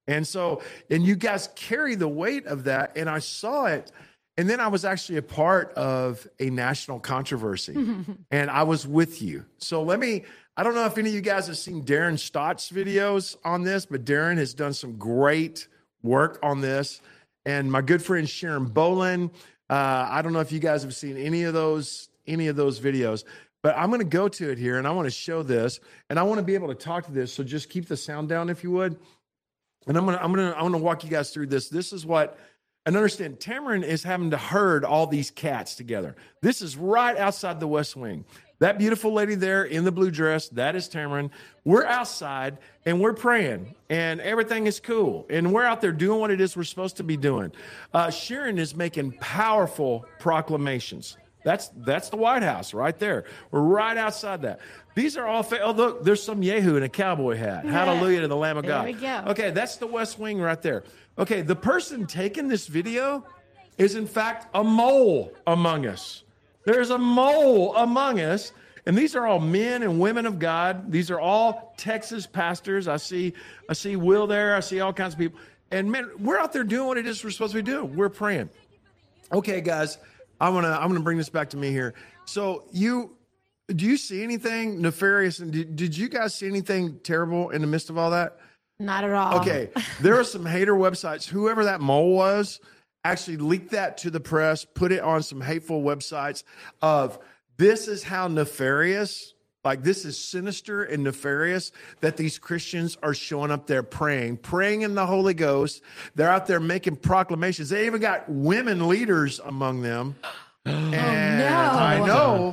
And so, and you guys carry the weight of that. And I saw it. And then I was actually a part of a national controversy and I was with you. So let me, I don't know if any of you guys have seen Darren Stott's videos on this, but Darren has done some great work on this. And my good friend Sharon Bolin, uh, I don't know if you guys have seen any of those, any of those videos, but I'm going to go to it here and I want to show this and I want to be able to talk to this. So just keep the sound down if you would. And I'm going to, I'm going to, I'm going to walk you guys through this. This is what, and understand, Tamron is having to herd all these cats together. This is right outside the West Wing. That beautiful lady there in the blue dress, that is Tamron. We're outside and we're praying and everything is cool. And we're out there doing what it is we're supposed to be doing. Uh, Sharon is making powerful proclamations. That's that's the White House right there. We're right outside that. These are all, fa- oh, look, there's some Yehu in a cowboy hat. Yeah. Hallelujah to the Lamb of there God. We go. Okay, that's the West Wing right there. Okay, the person taking this video is in fact a mole among us. There's a mole among us. And these are all men and women of God. These are all Texas pastors. I see, I see Will there. I see all kinds of people. And man, we're out there doing what it is we're supposed to be doing. We're praying. Okay, guys, I'm gonna I'm gonna bring this back to me here. So you do you see anything nefarious? And did, did you guys see anything terrible in the midst of all that? Not at all. Okay, there are some hater websites. Whoever that mole was actually leaked that to the press, put it on some hateful websites of this is how nefarious, like this is sinister and nefarious that these Christians are showing up there praying, praying in the Holy Ghost. They're out there making proclamations. They even got women leaders among them. And no. I know.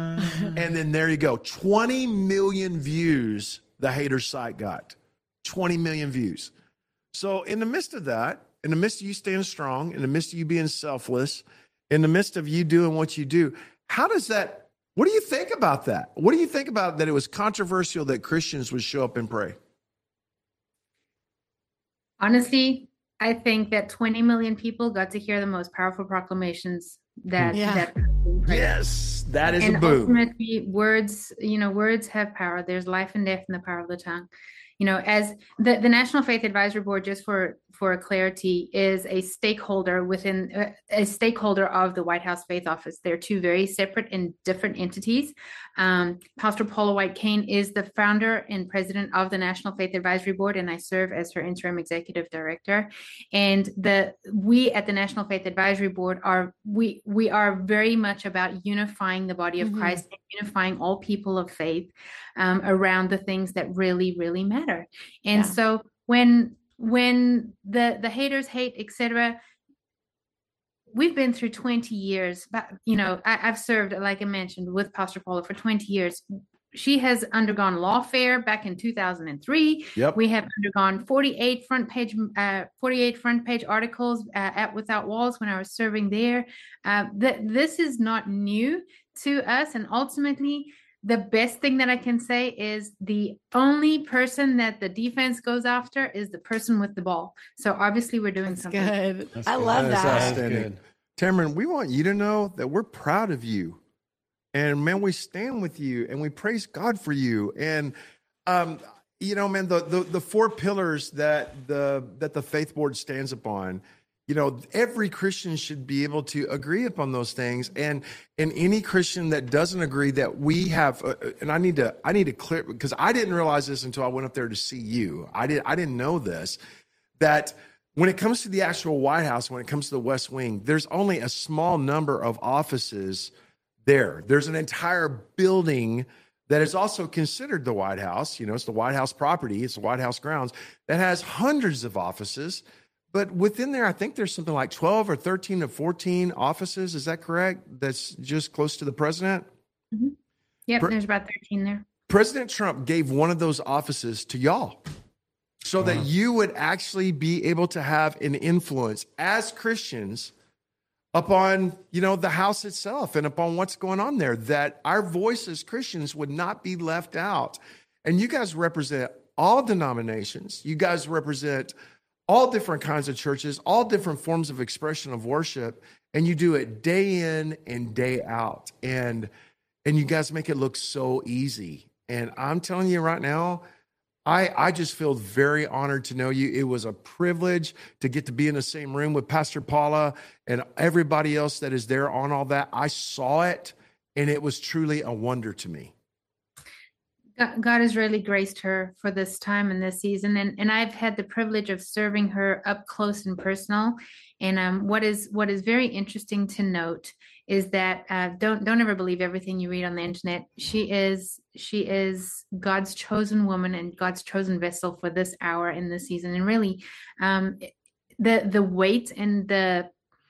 And then there you go. twenty million views the hater site got. twenty million views. So in the midst of that, in the midst of you staying strong, in the midst of you being selfless, in the midst of you doing what you do, how does that, what do you think about that? What do you think about that it was controversial that Christians would show up and pray? Honestly, I think that twenty million people got to hear the most powerful proclamations that, Yeah. that Yes, that is and a boom. ultimately words, you know, words have power. There's life and death in the power of the tongue. You know, as the, the National Faith Advisory Board, just for, for clarity, is a stakeholder within uh, a stakeholder of the White House Faith Office. They're two very separate and different entities. Um, Pastor Paula White Cain is the founder and president of the National Faith Advisory Board, and I serve as her interim executive director. And the we at the National Faith Advisory Board are we we are very much about unifying the body of Mhm. Christ and unifying all people of faith um, around the things that really, really matter. And Yeah. so when when the the haters hate, et cetera, we've been through twenty years. But you know, I, I've served, like I mentioned, with Pastor Paula for twenty years. She has undergone lawfare back in two thousand three. Yep. We have undergone forty-eight front page, uh, forty-eight front page articles uh, at Without Walls when I was serving there. Uh, th- this is not new to us, and ultimately, the best thing that I can say is the only person that the defense goes after is the person with the ball. So obviously, we're doing That's something. good. That's I good. love That is that. outstanding. Tamron, we want you to know that we're proud of you. And man, we stand with you and we praise God for you. And um, you know, man, the, the the four pillars that the that the faith board stands upon, you know, every Christian should be able to agree upon those things. And and any Christian that doesn't agree, that we have, uh, and I need to I need to clear, because I didn't realize this until I went up there to see you. I did I didn't know this, that when it comes to the actual White House, when it comes to the West Wing, there's only a small number of offices there. There's an entire building that is also considered the White House. You know, it's the White House property. It's the White House grounds that has hundreds of offices. But within there, I think there's something like twelve or thirteen or fourteen offices. Is that correct? That's just close to the president. Yep, Pre- there's about thirteen there. President Trump gave one of those offices to y'all so that you would actually be able to have an influence as Christians upon, you know, the house itself and upon what's going on there, that our voice as Christians would not be left out. And you guys represent all denominations. You guys represent all different kinds of churches, all different forms of expression of worship, and you do it day in and day out. And and you guys make it look so easy. And I'm telling you right now, I, I just feel very honored to know you. It was a privilege to get to be in the same room with Pastor Paula and everybody else that is there on all that. I saw it, and it was truly a wonder to me. God has really graced her for this time and this season, and and I've had the privilege of serving her up close and personal. And um, what is what is very interesting to note is that uh, don't don't ever believe everything you read on the internet. She is she is God's chosen woman and God's chosen vessel for this hour and this season. And really, um, the the weight and the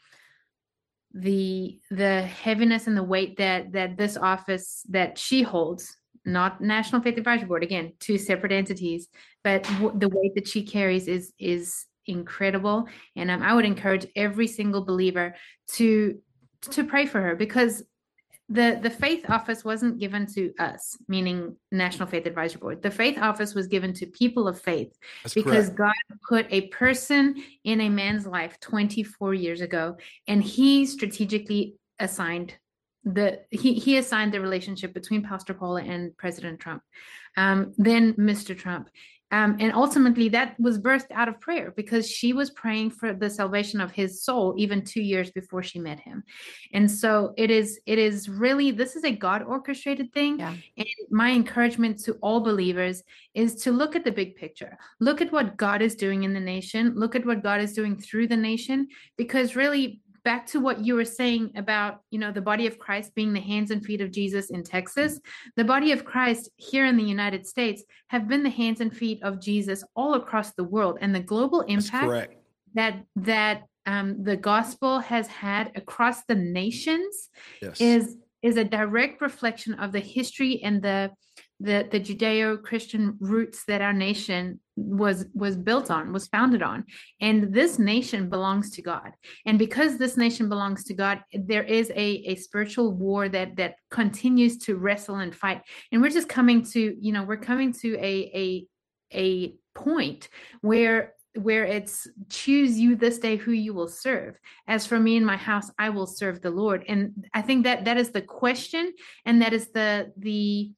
the the heaviness and the weight that that this office that she holds. Not National Faith Advisory Board, again, two separate entities, but w- the weight that she carries is is incredible. And um, I would encourage every single believer to to pray for her, because the the faith office wasn't given to us, meaning National Faith Advisory Board. The faith office was given to people of faith. That's because correct. God put a person in a man's life twenty-four years ago, and he strategically assigned the he he assigned the relationship between Pastor Paula and President Trump, um, then Mister Trump. Um, and ultimately that was birthed out of prayer, because she was praying for the salvation of his soul even two years before she met him. And so it is, it is really, this is a God orchestrated thing. Yeah. And my encouragement to all believers is to look at the big picture, look at what God is doing in the nation, look at what God is doing through the nation, because really, back to what you were saying about, you know, the body of Christ being the hands and feet of Jesus in Texas, the body of Christ here in the United States have been the hands and feet of Jesus all across the world. And the global impact that that um, the gospel has had across the nations yes. is is a direct reflection of the history and the the the Judeo-Christian roots that our nation was was built on, was founded on. And this nation belongs to God. And because this nation belongs to God, there is a, a spiritual war that that continues to wrestle and fight. And we're just coming to, you know, we're coming to a a a point where where it's choose you this day who you will serve. As for me and my house, I will serve the Lord. And I think that that is the question, and that is the the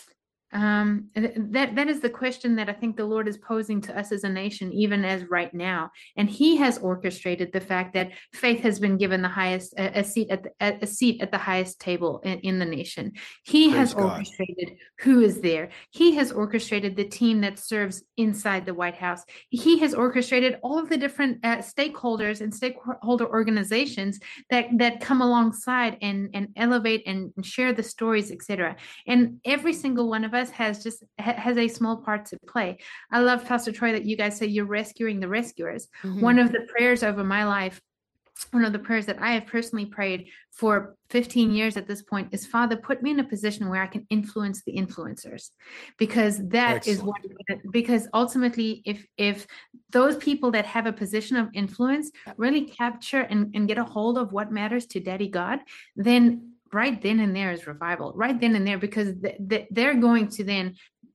Um, that that is the question that I think the Lord is posing to us as a nation, even as right now. And He has orchestrated the fact that faith has been given the highest a, a seat at the, a seat at the highest table in, in the nation. He Praise has God. orchestrated who is there. He has orchestrated the team that serves inside the White House. He has orchestrated all of the different uh, stakeholders and stakeholder organizations that that come alongside and and elevate and share the stories, et cetera. And every single one of us has just has a small part to play. I love, Pastor Troy, that you guys say you're rescuing the rescuers. Mm-hmm. One of the prayers over my life, one of the prayers that I have personally prayed for fifteen years at this point is, Father, put me in a position where I can influence the influencers, because that Excellent. is what, because ultimately if if those people that have a position of influence really capture and, and get a hold of what matters to Daddy God, then right then and there is revival, right then and there, because th- th- they're going to then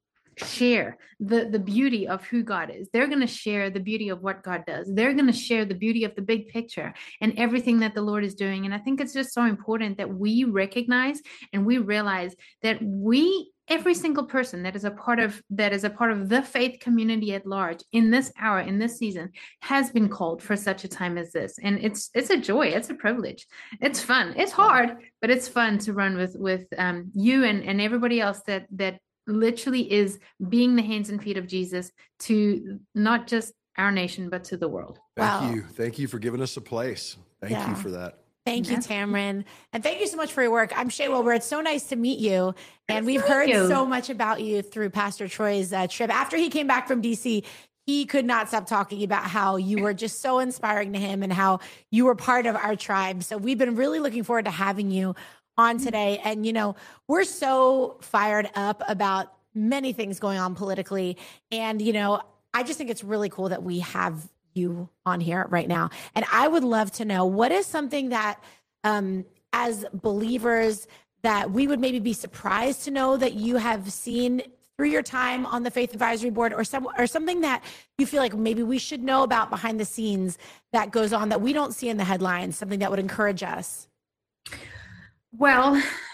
share the, the beauty of who God is. They're going to share the beauty of what God does. They're going to share the beauty of the big picture and everything that the Lord is doing. And I think it's just so important that we recognize and we realize that we, every single person that is a part of that is a part of the faith community at large in this hour, in this season, has been called for such a time as this. And it's it's a joy, it's a privilege, it's fun, it's hard, but it's fun to run with with um, you and and everybody else that that literally is being the hands and feet of Jesus to not just our nation but to the world. Thank wow. you, thank you for giving us a place. Thank yeah. you for that. Thank you, Tamron. And thank you so much for your work. I'm Shay Wilbur. It's so nice to meet you. And we've heard you. so much about you through Pastor Troy's uh, trip. After he came back from D C, he could not stop talking about how you were just so inspiring to him and how you were part of our tribe. So we've been really looking forward to having you on today. And, you know, we're so fired up about many things going on politically. And, you know, I just think it's really cool that we have you on here right now. And I would love to know, what is something that um, as believers that we would maybe be surprised to know that you have seen through your time on the Faith Advisory Board, or some or something that you feel like maybe we should know about behind the scenes that goes on that we don't see in the headlines, something that would encourage us? Well,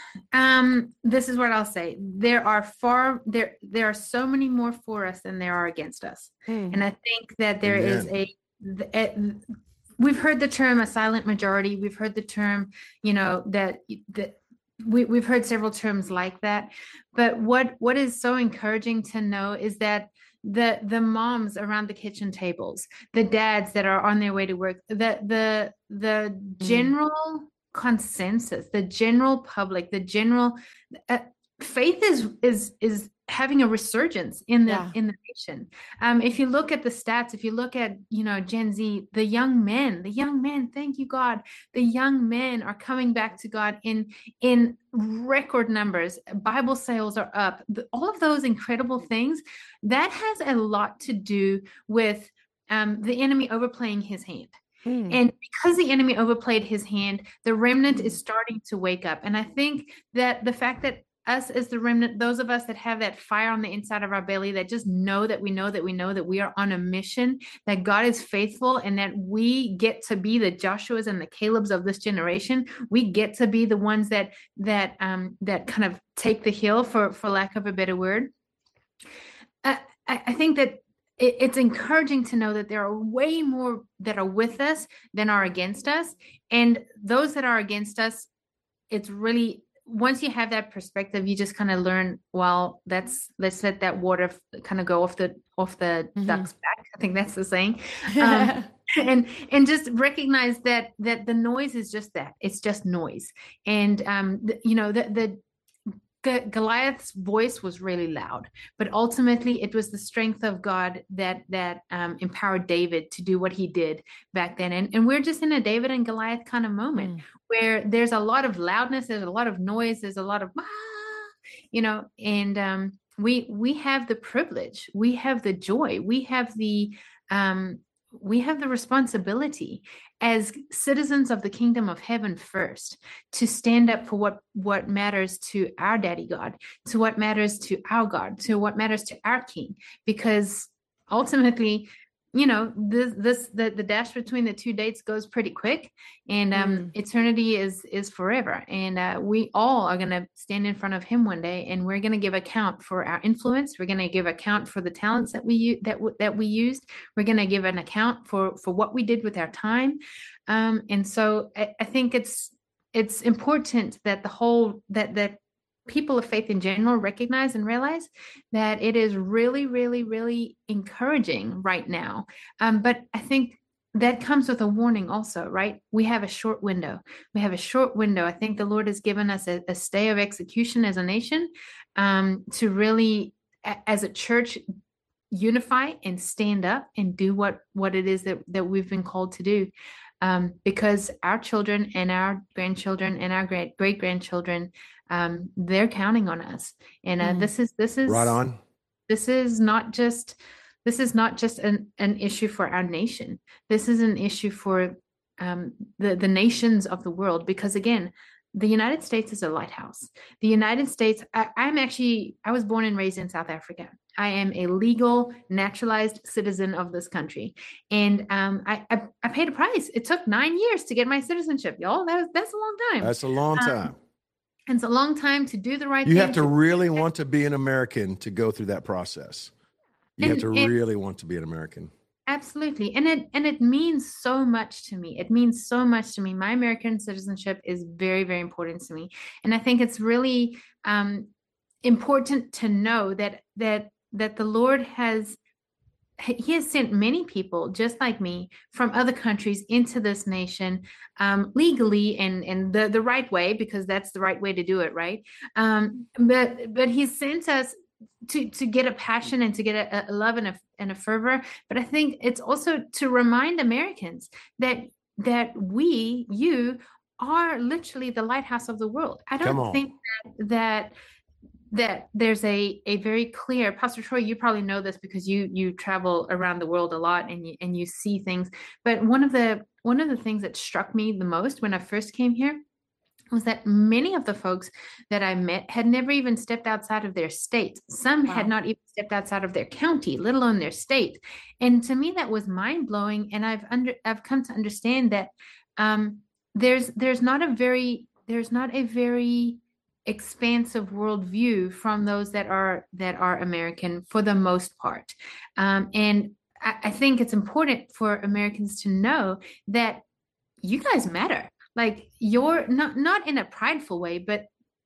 Um, this is what I'll say. There are far there there are so many more for us than there are against us. Mm. And I think that there Amen. is a, a we've heard the term a silent majority. We've heard the term, you know, that that we, we've heard several terms like that. But what what is so encouraging to know is that the the moms around the kitchen tables, the dads that are on their way to work, the the the general mm. consensus, the general public, the general uh, faith is is is having a resurgence in the yeah. in the nation. Um, if you look at the stats, if you look at, you know, Gen Z, the young men, the young men, thank you, God, the young men are coming back to God in in record numbers. Bible sales are up. The, all of those incredible things, that has a lot to do with um, the enemy overplaying his hand. Mm. And because the enemy overplayed his hand, the remnant mm. is starting to wake up. And I think that the fact that us as the remnant, those of us that have that fire on the inside of our belly, that just know that we know that we know that we are on a mission, that God is faithful, and that we get to be the Joshuas and the Calebs of this generation. We get to be the ones that that um, that kind of take the hill, for for lack of a better word. Uh, I, I think that it, it's encouraging to know that there are way more that are with us than are against us, and those that are against us, it's really, once you have that perspective, you just kind of learn, well, that's, let's let that water kind of go off the, off the mm-hmm. duck's back. I think that's the saying. Um, and, and just recognize that, that the noise is just that, it's just noise. And, um, the, you know, the, the, Goliath's voice was really loud, but ultimately it was the strength of God that that um, empowered David to do what he did back then. And, and we're just in a David and Goliath kind of moment mm. where there's a lot of loudness, there's a lot of noise, there's a lot of, ah, you know, and um, we we have the privilege, we have the joy, we have the um, we have the responsibility as citizens of the kingdom of heaven first to stand up for what, what matters to our daddy God, to what matters to our God, to what matters to our King, because ultimately, you know, this, this, the, the dash between the two dates goes pretty quick, and um, mm. eternity is, is forever. And uh, we all are going to stand in front of him one day, and we're going to give account for our influence. We're going to give account for the talents that we, that, that we used. We're going to give an account for, for what we did with our time. Um, and so I, I think it's, it's important that the whole, that, that, people of faith in general recognize and realize that it is really, really, really encouraging right now. Um, but I think that comes with a warning also, right? We have a short window. We have a short window. I think the Lord has given us a, a stay of execution as a nation um, to really, a, as a church, unify and stand up and do what, what it is that, that we've been called to do. Um, because our children and our grandchildren and our great great grandchildren, um, they're counting on us. And uh, mm. this is this is right on. This is not just this is not just an, an issue for our nation. This is an issue for um, the the nations of the world. Because again, the United States is a lighthouse. The United States. I, I'm actually I was born and raised in South Africa. I am a legal, naturalized citizen of this country, and um, I, I I paid a price. It took nine years to get my citizenship, y'all. That was, that's a long time. That's a long time. Um, and it's a long time to do the right you thing. You have to really want to be an American to go through that process. You and, have to and, really want to be an American. Absolutely, and it and it means so much to me. It means so much to me. My American citizenship is very, very important to me, and I think it's really um, important to know that that. that the Lord has, he has sent many people just like me from other countries into this nation um, legally and, and the, the right way, because that's the right way to do it, right? Um, but but he's sent us to, to get a passion and to get a, a love and a, and a fervor. But I think it's also to remind Americans that that we, you, are literally the lighthouse of the world. I don't think that, that that there's a a very clear, Pastor Troy, you probably know this because you you travel around the world a lot and you and you see things. But one of the one of the things that struck me the most when I first came here was that many of the folks that I met had never even stepped outside of their state. Some wow. had not even stepped outside of their county, let alone their state. And to me, that was mind blowing. And I've under I've come to understand that um, there's there's not a very there's not a very expansive worldview from those that are that are American for the most part. Um, and I, I think it's important for Americans to know that you guys matter. Like, you're not not in a prideful way, but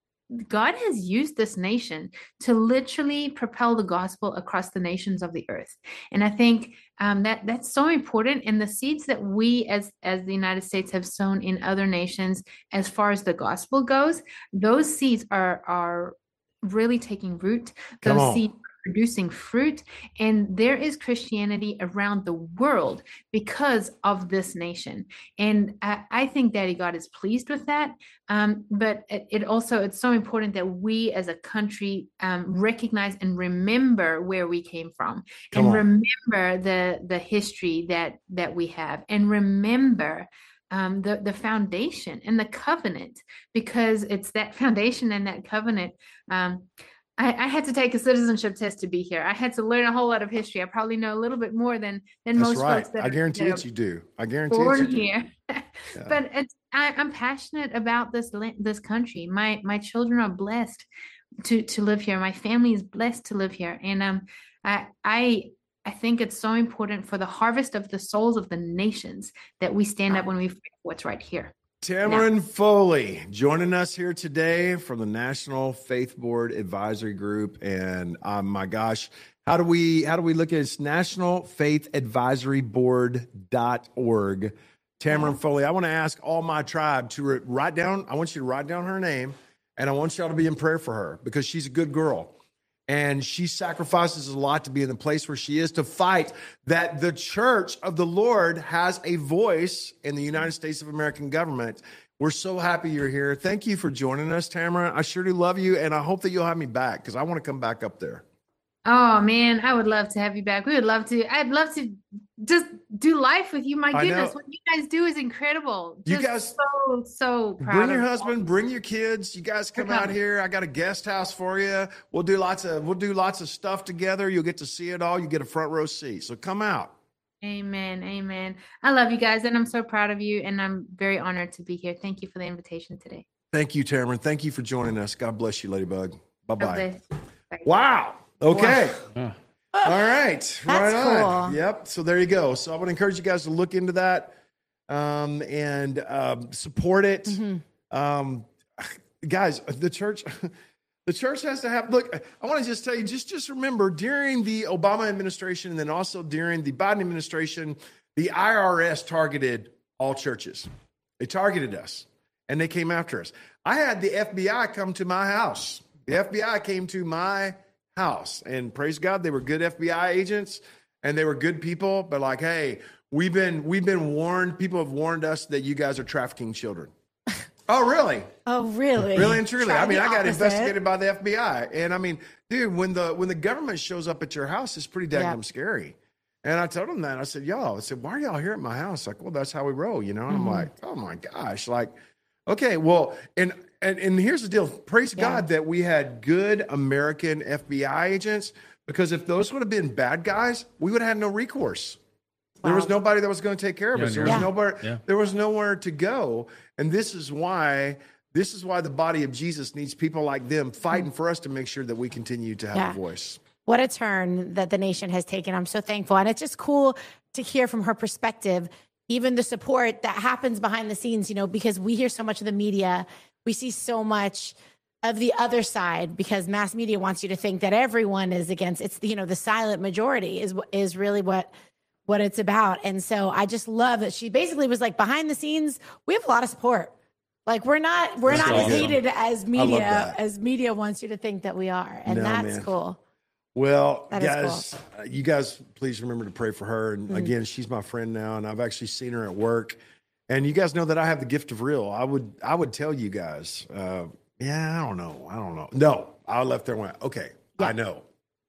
God has used this nation to literally propel the gospel across the nations of the earth. And I think um, that that's so important. And the seeds that we as, as the United States have sown in other nations, as far as the gospel goes, those seeds are, are really taking root. Come Those on. seeds producing fruit, and there is Christianity around the world because of this nation. And I, I think Daddy God is pleased with that. Um, but it, it also, it's so important that we as a country um, recognize and remember where we came from. Come and on. remember the the history that that we have, and remember um, the, the foundation and the covenant, because it's that foundation and that covenant. Um, I, I had to take a citizenship test to be here. I had to learn a whole lot of history. I probably know a little bit more than than That's most right. folks that I are, guarantee that it are you do. I guarantee born it you do. here. Yeah. But it's, I, I'm passionate about this la- this country. My my children are blessed to to live here. My family is blessed to live here, and um, I I I think it's so important for the harvest of the souls of the nations that we stand up when we fight for what's right here. Tamron Foley joining us here today from the National Faith Board Advisory Group. And um, my gosh, how do we how do we look at it? It's national faith advisory board dot org. Tamron Foley, I want to ask all my tribe to re- write down, I want you to write down her name, and I want y'all to be in prayer for her because she's a good girl. And she sacrifices a lot to be in the place where she is, to fight that the church of the Lord has a voice in the United States of American government. We're so happy you're here. Thank you for joining us, Tamara. I sure do love you, and I hope that you'll have me back because I want to come back up there. Oh man, I would love to have you back. We would love to. I'd love to just do life with you. My I goodness, know. what you guys do is incredible. You Just guys- so so proud. Bring your of husband, bring your kids. You guys come We're out coming. here. I got a guest house for you. We'll do lots of we'll do lots of stuff together. You'll get to see it all. You get a front row seat. So come out. Amen. Amen. I love you guys, and I'm so proud of you, and I'm very honored to be here. Thank you for the invitation today. Thank you, Tamara. Thank you for joining us. God bless you, Ladybug. Bye God bye. bless. Bye. Wow. Okay. Yeah. All right. Right on. cool. Yep. So there you go. So I would encourage you guys to look into that um, and um, support it. Mm-hmm. Um, guys, the church, the church has to have, look, I want to just tell you, just, just remember during the Obama administration and then also during the Biden administration, the I R S targeted all churches. They targeted us and they came after us. I had the F B I come to my house. The F B I came to my house, and praise God, they were good F B I agents and they were good people, but like, hey, we've been, we've been warned. People have warned us that you guys are trafficking children. Oh, really? Oh, really? Really and truly. Try I mean, the I got opposite. investigated by the F B I. And I mean, dude, when the when the government shows up at your house, it's pretty daggum Yeah. scary. And I told them that. I said, y'all, I said, why are y'all here at my house? Like, well, that's how we roll, you know? And Mm-hmm. I'm like, oh my gosh. Like, okay, well, and and and here's the deal. Praise Yeah. God that we had good American F B I agents, because if those would have been bad guys, we would have had no recourse. There was Wow. nobody that was going to take care of Yeah, us. There you're was right. nowhere. Yeah. There was nowhere to go, and this is why. This is why the body of Jesus needs people like them fighting for us to make sure that we continue to have Yeah. a voice. What a turn that the nation has taken. I'm so thankful. And it's just cool to hear from her perspective, even the support that happens behind the scenes, you know, because we hear so much of the media. We see so much of the other side because mass media wants you to think that everyone is against. It's, you know, the silent majority is is really what what it's about. And so I just love that she basically was like, behind the scenes, we have a lot of support. Like we're not we're That's not as awesome. hated as media that. as media wants you to think that we are. And No, that's man. cool. Well, That is guys, uh, you guys, please remember to pray for her. And Mhm. again, she's my friend now, and I've actually seen her at work. And you guys know that I have the gift of real. I would, I would tell you guys, uh, yeah, I don't know, I don't know. No, I left there and went, okay, Yeah. I know,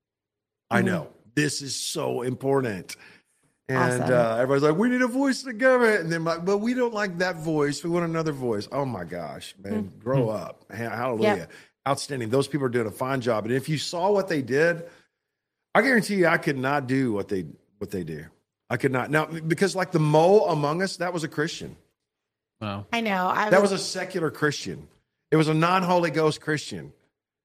I Mhm. know. This is so important. And Awesome. uh, everybody's like, we need a voice in the government. And then, like, but we don't like that voice. We want another voice. Oh my gosh, man, Mm-hmm. grow up. Ha- Hallelujah. Yep. Outstanding. Those people are doing a fine job. And if you saw what they did, I guarantee you I could not do what they what they do. I could not. Now, because like the mole among us, that was a Christian. Wow. I know. I That was a secular Christian. It was a non-Holy Ghost Christian.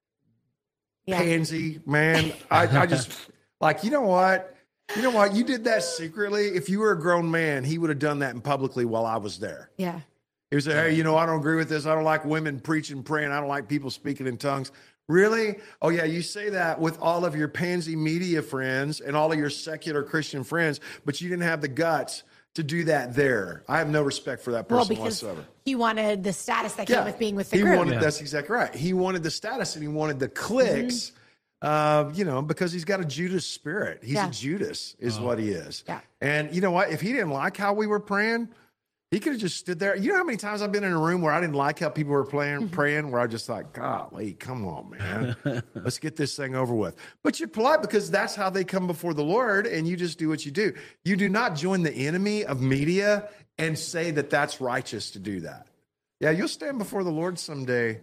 Yeah. Pansy, man. I, I just, like, you know what? You know what? You did that secretly. If you were a grown man, he would have done that in publicly while I was there. Yeah. He would say, hey, you know, I don't agree with this. I don't like women preaching, praying. I don't like people speaking in tongues. Really? Oh, yeah, you say that with all of your pansy media friends and all of your secular Christian friends, but you didn't have the guts to do that there. I have no respect for that person well, because whatsoever. He wanted the status that came Yeah. with being with the he group. Wanted, Yeah. That's exactly right. He wanted the status and he wanted the clicks, mm-hmm. uh, you know, because he's got a Judas spirit. He's Yeah. a Judas is Oh. what he is. Yeah. And you know what? If he didn't like how we were praying, he could have just stood there. You know how many times I've been in a room where I didn't like how people were playing, Mm-hmm. praying, where I just like, golly, come on, man. Let's get this thing over with. But you're polite because that's how they come before the Lord, and you just do what you do. You do not join the enemy of media and say that that's righteous to do that. Yeah, you'll stand before the Lord someday.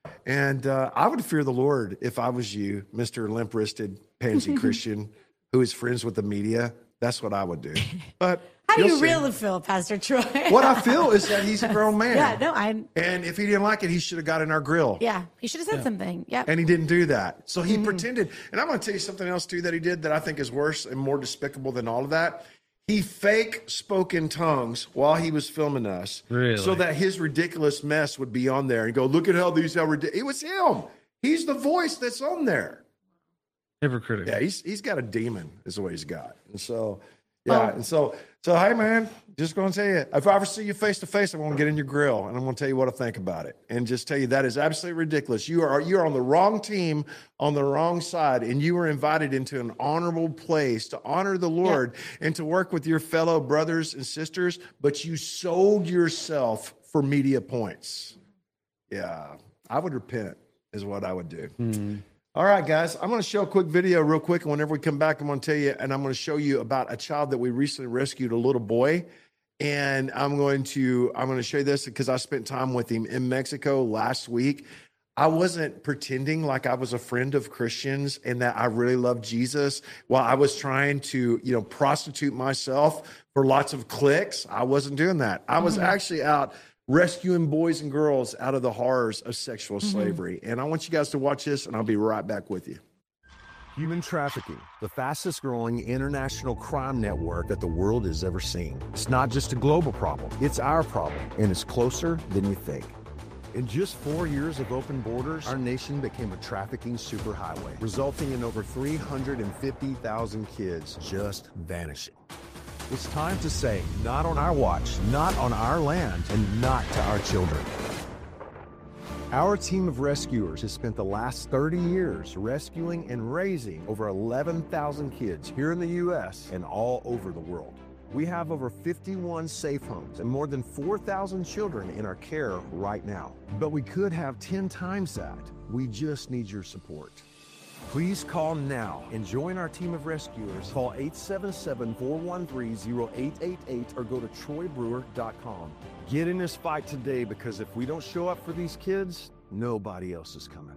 And uh, I would fear the Lord if I was you, Mister Limp-wristed pansy Christian, who is friends with the media. That's what I would do. But How do you'll you see. really feel, Pastor Troy? What I feel is that he's a grown man. Yeah, no, I'm. And if he didn't like it, he should have got in our grill. Yeah, he should have said something. Yeah. And he didn't do that. So he Mm-hmm. pretended. And I'm going to tell you something else, too, that he did that I think is worse and more despicable than all of that. He fake spoke in tongues while he was filming us. Really? So that his ridiculous mess would be on there and go, look at how these, how ridiculous. It was him. He's the voice that's on there. Hypocritical. Yeah, he's he's got a demon, is what he's got. And so, yeah, and so, so hey, man, just going to tell you, if I ever see you face to face, I'm going to get in your grill and I'm going to tell you what I think about it, and just tell you that is absolutely ridiculous. You are you are on the wrong team, on the wrong side, and you were invited into an honorable place to honor the Lord and to work with your fellow brothers and sisters, but you sold yourself for media points. Yeah, I would repent, is what I would do. Mm-hmm. All right, guys, I'm going to show a quick video real quick. And whenever we come back, I'm going to tell you, and I'm going to show you about a child that we recently rescued, a little boy. And I'm going to, I'm going to show you this because I spent time with him in Mexico last week. I wasn't pretending like I was a friend of Christians and that I really love Jesus while I was trying to, you know, prostitute myself for lots of clicks. I wasn't doing that. I was mm-hmm. actually out rescuing boys and girls out of the horrors of sexual slavery. Mm-hmm. And I want you guys to watch this, and I'll be right back with you. Human trafficking, the fastest growing international crime network that the world has ever seen. It's not just a global problem, it's our problem, and it's closer than you think. In just four years of open borders, our nation became a trafficking superhighway, resulting in over three hundred fifty thousand kids just vanishing. It's time to say, not on our watch, not on our land, and not to our children. Our team of rescuers has spent the last thirty years rescuing and raising over eleven thousand kids here in the U S and all over the world. We have over fifty-one safe homes and more than four thousand children in our care right now. But we could have ten times that. We just need your support. Please call now and join our team of rescuers. Call eight seven seven, four one three, zero eight eight eight or go to troy brewer dot com. Get in this fight today, because if we don't show up for these kids, nobody else is coming.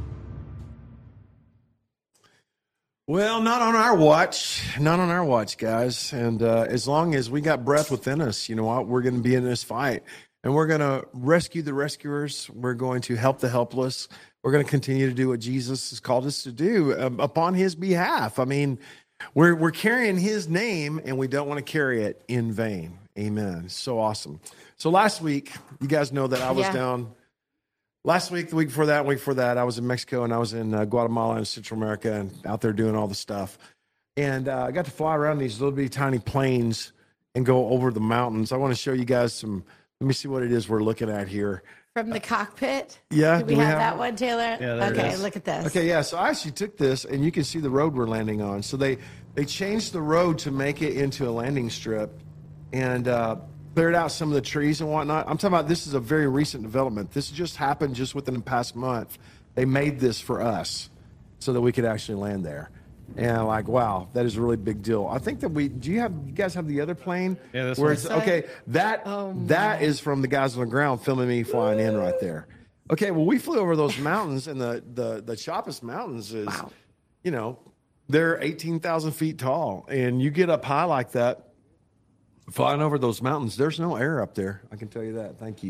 Well, not on our watch. Not on our watch, guys. And uh, as long as we got breath within us, you know what? We're going to be in this fight. And we're going to rescue the rescuers. We're going to help the helpless. We're going to continue to do what Jesus has called us to do um, upon his behalf. I mean, we're we're carrying his name, and we don't want to carry it in vain. Amen. So awesome. So last week, you guys know that I was Yeah. down. Last week, the week before that, week before that, I was in Mexico, and I was in uh, Guatemala and Central America, and out there doing all the stuff. And uh, I got to fly around these little bitty tiny planes and go over the mountains. I want to show you guys some. Let me see what it is we're looking at here. From the cockpit. Yeah, Do we, do we have, have- that one, Taylor? Yeah, there it okay, is. look at this. Okay, yeah. So I actually took this, and you can see the road we're landing on. So they they changed the road to make it into a landing strip, and uh, cleared out some of the trees and whatnot. I'm talking about, this is a very recent development. This just happened just within the past month. They made this for us so that we could actually land there. And like, wow, that is a really big deal. I think that we, do you have, you guys have the other plane? Yeah, this where one. it's, okay, that, Oh, that is from the guys on the ground filming me flying in right there. Okay, well, we flew over those mountains, and the, the, the Chiapas Mountains is, Wow. you know, they're eighteen thousand feet tall. And you get up high like that, flying over those mountains, there's no air up there. I can tell you that. Thank you.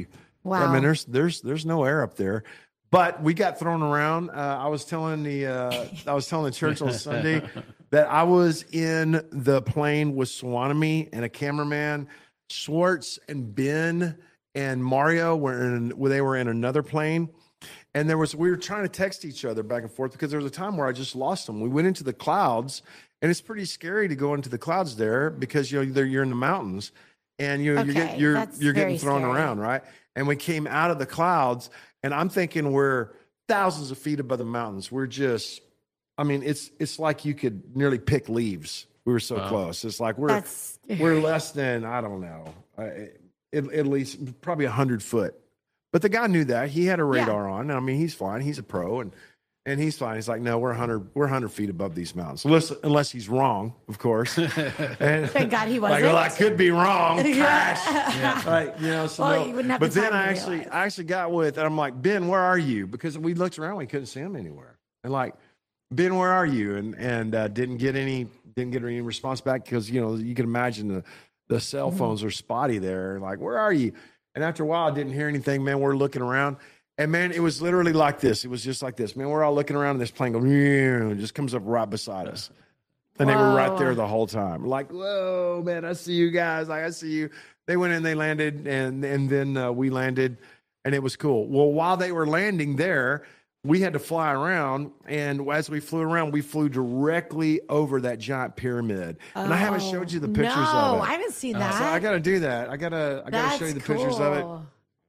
Wow. I mean, there's there's there's no air up there. But we got thrown around. Uh, I was telling the uh, I was telling the church on Sunday that I was in the plane with Swanamy and a cameraman. Schwartz and Ben and Mario were in. Well, they were in another plane, and there was we were trying to text each other back and forth because there was a time where I just lost them. We went into the clouds, and it's pretty scary to go into the clouds there because you know you're in the mountains, and you know, Okay, you're get, you're that's you're getting very thrown scary. around, right? And we came out of the clouds. And I'm thinking we're thousands of feet above the mountains. We're just, I mean, it's it's like you could nearly pick leaves. We were so Wow. close. It's like we're That's we're less than, I don't know, uh, at, at least probably one hundred foot. But the guy knew that. He had a radar on. I mean, he's flying. He's a pro. And and he's flying. He's like, no, we're one hundred, we're one hundred feet above these mountains. Unless, unless he's wrong, of course. And, Thank God he like, wasn't. well, I could be wrong. Crash. Yeah. Like, you know, so Well, no. you wouldn't have the But then time to I actually, realize. I actually got with, and I'm like, Ben, where are you? Because we looked around, we couldn't see him anywhere. And like, Ben, where are you? And and uh, didn't get any, didn't get any response back because you know you can imagine the the cell Mm-hmm. phones are spotty there. Like, where are you? And after a while, I didn't hear anything. Man, we're looking around. And man, it was literally like this. It was just like this. Man, we're all looking around and this plane goes, and just comes up right beside us. And they were right Whoa. there the whole time. Like, whoa, man, I see you guys. Like, I see you. They went in, they landed, and, and then uh, we landed, and it was cool. Well, while they were landing there, we had to fly around. And as we flew around, we flew directly over that giant pyramid. And I haven't showed you the pictures no, of it. I haven't seen that. So I got to do that. I got to I got to show you the That's pictures of it. cool.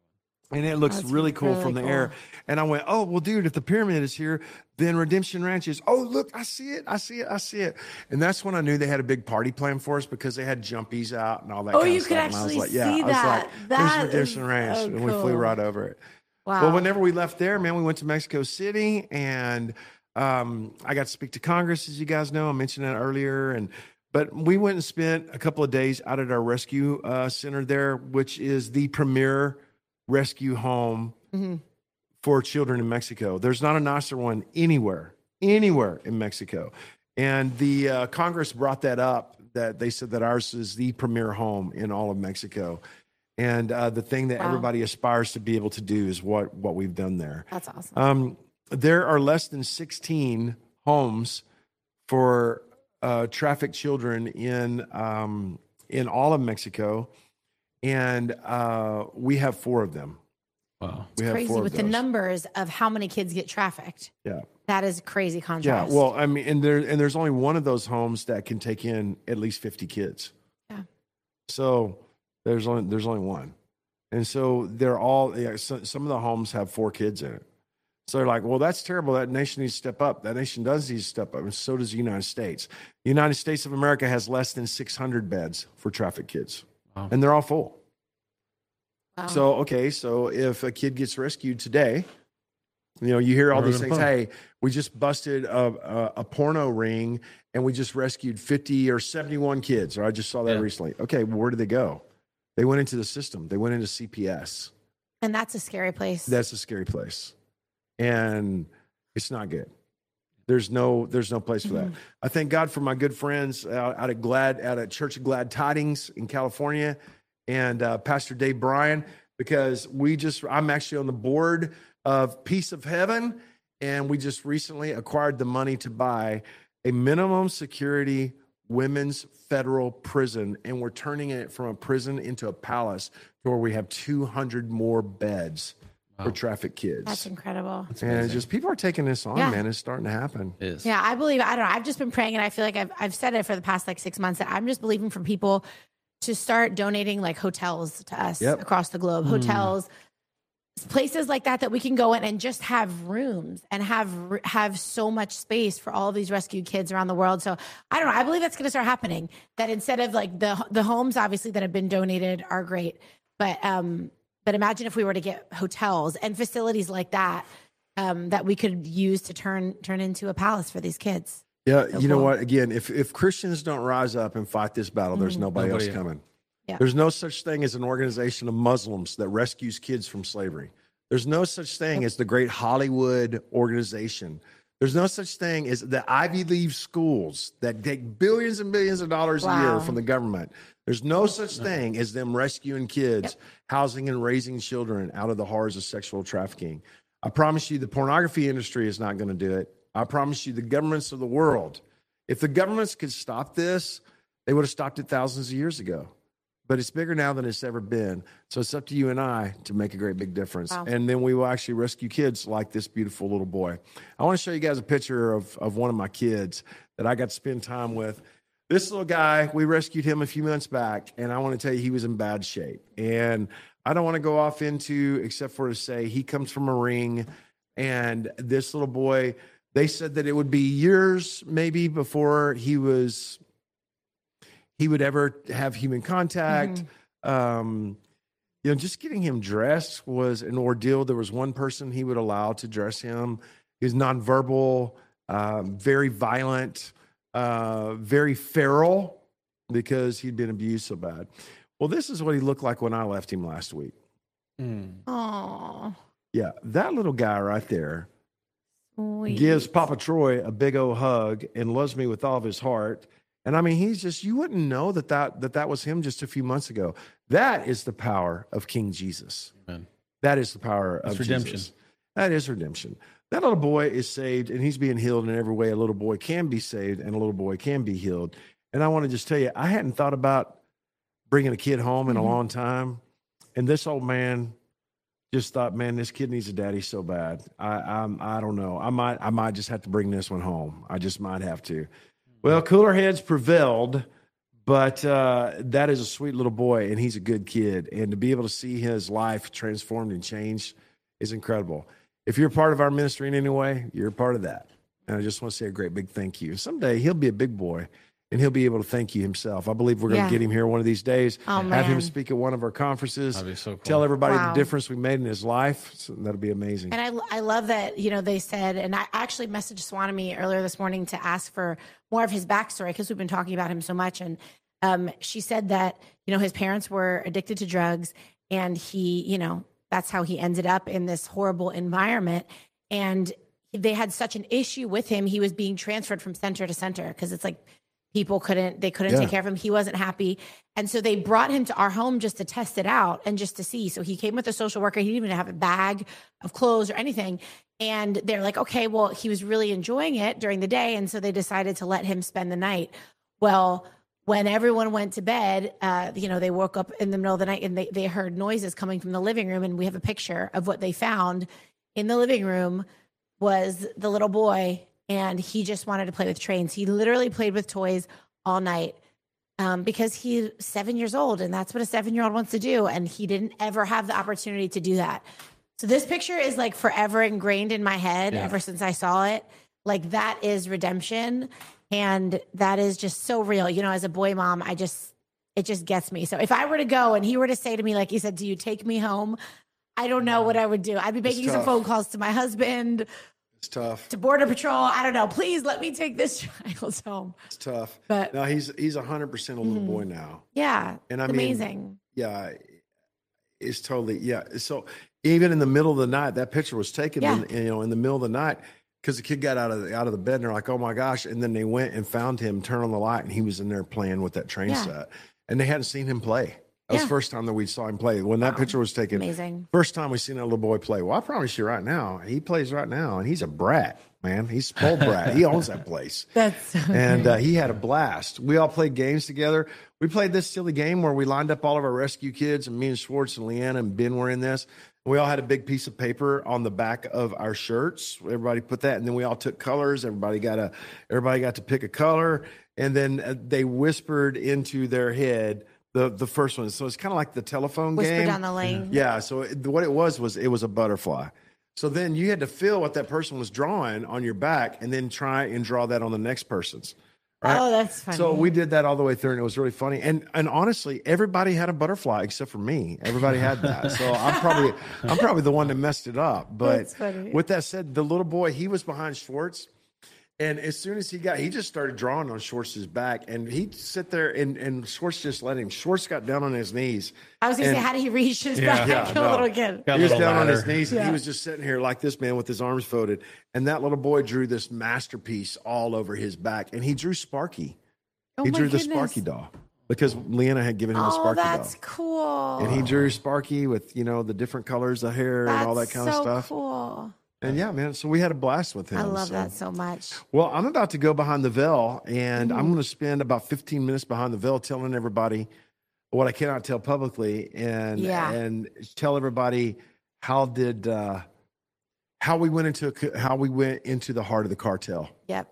And it looks That's really cool really from the cool. air. And I went, oh, well, dude, if the pyramid is here, then Redemption Ranch is, oh, look, I see it. I see it. I see it. And that's when I knew they had a big party plan for us because they had jumpies out and all that Oh, kind you of could stuff. And I was actually like, yeah, see I was that. like, That there's is Redemption Ranch. so And we flew cool. right over it. Wow. Well, whenever we left there, man, we went to Mexico City and um, I got to speak to Congress, as you guys know. I mentioned that earlier. And But we went and spent a couple of days out at our rescue uh, center there, which is the premier rescue home Mhm. for children in Mexico. There's not a nicer one anywhere, anywhere in Mexico. And the uh, Congress brought that up, that they said that ours is the premier home in all of Mexico. And uh, the thing that Wow. everybody aspires to be able to do is what, what we've done there. That's awesome. Um, there are less than sixteen homes for uh, trafficked children in um, in all of Mexico, and uh, we have four of them. Wow. We have Crazy four with of the those. numbers of how many kids get trafficked. Yeah, That is crazy yeah. contrast. Well, I mean, and there and there's only one of those homes that can take in at least fifty kids. Yeah. So there's only there's only one, and so they're all. Yeah, so, some of the homes have four kids in it. So they're like, well, that's terrible. That nation needs to step up. That nation does need to step up, and so does the United States. The United States of America has less than six hundred beds for trafficked kids, Wow. and they're all full. Wow. So, okay, so if a kid gets rescued today, you know, you hear all Where are we these gonna things. put 'em? Hey, we just busted a, a, a porno ring and we just rescued fifty or seventy-one kids, or I just saw that Yeah. recently. Okay, well, where did they go? They went into the system. They went into C P S. and that's a scary place. That's a scary place. And it's not good. There's no, there's no place for that. Mhm. I thank God for my good friends out, out at Glad, out at Church of Glad Tidings in California, and uh, Pastor Dave Bryan, because we just, I'm actually on the board of Peace of Heaven, and we just recently acquired the money to buy a minimum security women's federal prison, and we're turning it from a prison into a palace to where we have two hundred more beds for Wow. trafficked kids. That's incredible. That's and amazing. it's just people are taking this on, Yeah. man. It's starting to happen. It is. Yeah, I believe, I don't know. I've just been praying and I feel like I've, I've said it for the past like six months that I'm just believing for people to start donating like hotels to us Yep. across the globe, hotels, places like that, that we can go in and just have rooms and have, have so much space for all of these rescued kids around the world. So I don't know. I believe that's going to start happening, that instead of like the, the homes, obviously that have been donated are great, but, um, but imagine if we were to get hotels and facilities like that, um, that we could use to turn turn into a palace for these kids. Yeah, So you know cool. what? Again, if if Christians don't rise up and fight this battle, there's Mhm. nobody, Nobody else else. coming. Yeah. There's no such thing as an organization of Muslims that rescues kids from slavery. There's no such thing as the great Hollywood organization There's no such thing as the Ivy League schools that take billions and billions of dollars Wow. a year from the government. There's no such thing as them rescuing kids, Yep. housing and raising children out of the horrors of sexual trafficking. I promise you the pornography industry is not going to do it. I promise you the governments of the world, if the governments could stop this, they would have stopped it thousands of years ago. But it's bigger now than it's ever been. So it's up to you and I to make a great big difference. Wow. And then we will actually rescue kids like this beautiful little boy. I want to show you guys a picture of, of one of my kids that I got to spend time with. This little guy, we rescued him a few months back, and I want to tell you he was in bad shape. And I don't want to go off into, except for to say he comes from a ring, and this little boy, they said that it would be years maybe before he was he would ever have human contact. Mm-hmm. Um, you know, just getting him dressed was an ordeal. There was one person he would allow to dress him. He was nonverbal, um, very violent, uh, very feral because he'd been abused so bad. Well, this is what he looked like when I left him last week. Oh, Yeah, that little guy right there sweet. gives Papa Troy a big old hug and loves me with all of his heart. And I mean, he's just, you wouldn't know that that, that, that was him just a few months ago. That is the power of King Jesus. Amen. That is the power That's of redemption. Jesus. That is redemption. That little boy is saved and he's being healed in every way a little boy can be saved and a little boy can be healed. And I want to just tell you, I hadn't thought about bringing a kid home in Mm-hmm. a long time. And this old man just thought, man, this kid needs a daddy so bad. I, I'm, I don't know. I might, I might just have to bring this one home. I just might have to. Well, cooler heads prevailed, but uh, that is a sweet little boy, and he's a good kid. And to be able to see his life transformed and changed is incredible. If you're part of our ministry in any way, you're a part of that. And I just want to say a great big thank you. Someday he'll be a big boy, and he'll be able to thank you himself. I believe we're going to Yeah. get him here one of these days, Oh, have man. him speak at one of our conferences, That'd be so cool. tell everybody Wow. the difference we made in his life. So that'll be amazing. And I, I love that, you know, they said, and I actually messaged Swanamy earlier this morning to ask for more of his backstory because we've been talking about him so much. And um, she said that, you know, his parents were addicted to drugs and he, you know, that's how he ended up in this horrible environment. And they had such an issue with him. He was being transferred from center to center because it's like, people couldn't, they couldn't Yeah. take care of him. He wasn't happy. And so they brought him to our home just to test it out and just to see. So he came with a social worker. He didn't even have a bag of clothes or anything. And they're like, okay, well, he was really enjoying it during the day. And so they decided to let him spend the night. Well, when everyone went to bed, uh, you know, they woke up in the middle of the night and they, they heard noises coming from the living room. And we have a picture of what they found in the living room was the little boy. And he just wanted to play with trains. He literally played with toys all night um, because he's seven years old and that's what a seven-year-old wants to do. And he didn't ever have the opportunity to do that. So this picture is like forever ingrained in my head Yeah. ever since I saw it. Like that is redemption. And that is just so real. You know, as a boy mom, I just, it just gets me. So if I were to go and he were to say to me, like he said, do you take me home? I don't know what I would do. I'd be making some tough. phone calls to my husband, It's tough. to Border Patrol. I don't know. Please let me take this child home. It's tough. But- no, he's he's one hundred percent a little Mhm. boy now. Yeah. And I it's mean, amazing. Yeah, it's totally, yeah. So even in the middle of the night, that picture was taken, Yeah. in, you know, in the middle of the night because the kid got out of the, out of the bed and they're like, oh my gosh. And then they went and found him, turned on the light, and he was in there playing with that train Yeah. set. And they hadn't seen him play. That was Yeah. the first time that we saw him play. When that Wow. picture was taken, Amazing. first time we seen that little boy play. Well, I promise you right now, he plays right now, and he's a brat, man. He's a spoiled brat. He owns that place. That's so And uh, he had a blast. We all played games together. We played this silly game where we lined up all of our rescue kids, and me and Schwartz and Leanna and Ben were in this. We all had a big piece of paper on the back of our shirts. Everybody put that, and then we all took colors. Everybody got a, everybody got to pick a color, and then uh, they whispered into their head the the first one. So it's kind of like the telephone whisper game. down the lane. Yeah. So it, what it was was it was a butterfly. So then you had to feel what that person was drawing on your back, and then try and draw that on the next person's. Right? Oh, that's funny. So we did that all the way through, and it was really funny. And and honestly, everybody had a butterfly except for me. Everybody had that. So I'm probably I'm probably the one that messed it up. But That's funny. with that said, the little boy, he was behind Schwartz, And as soon as he got, he just started drawing on Schwartz's back, and he'd sit there, and, and Schwartz just let him. Schwartz got down on his knees. I was going to say, how did he reach his yeah, back? Yeah, no. little kid. He was down ladder. on his knees, yeah. and he was just sitting here like this, man, with his arms folded. And that little boy drew this masterpiece all over his back, and he drew Sparky. Oh he drew goodness. the Sparky doll because Leanna had given him oh, a Sparky doll. Oh, that's cool. And he drew Sparky with, you know, the different colors of hair that's and all that kind so of stuff. Cool. And yeah, man, so we had a blast with him. I love so. that so much. Well, I'm about to go behind the veil, and mm-hmm. I'm going to spend about fifteen minutes behind the veil telling everybody what I cannot tell publicly, and yeah. and tell everybody how did uh, how we went into how we went into the heart of the cartel. Yep.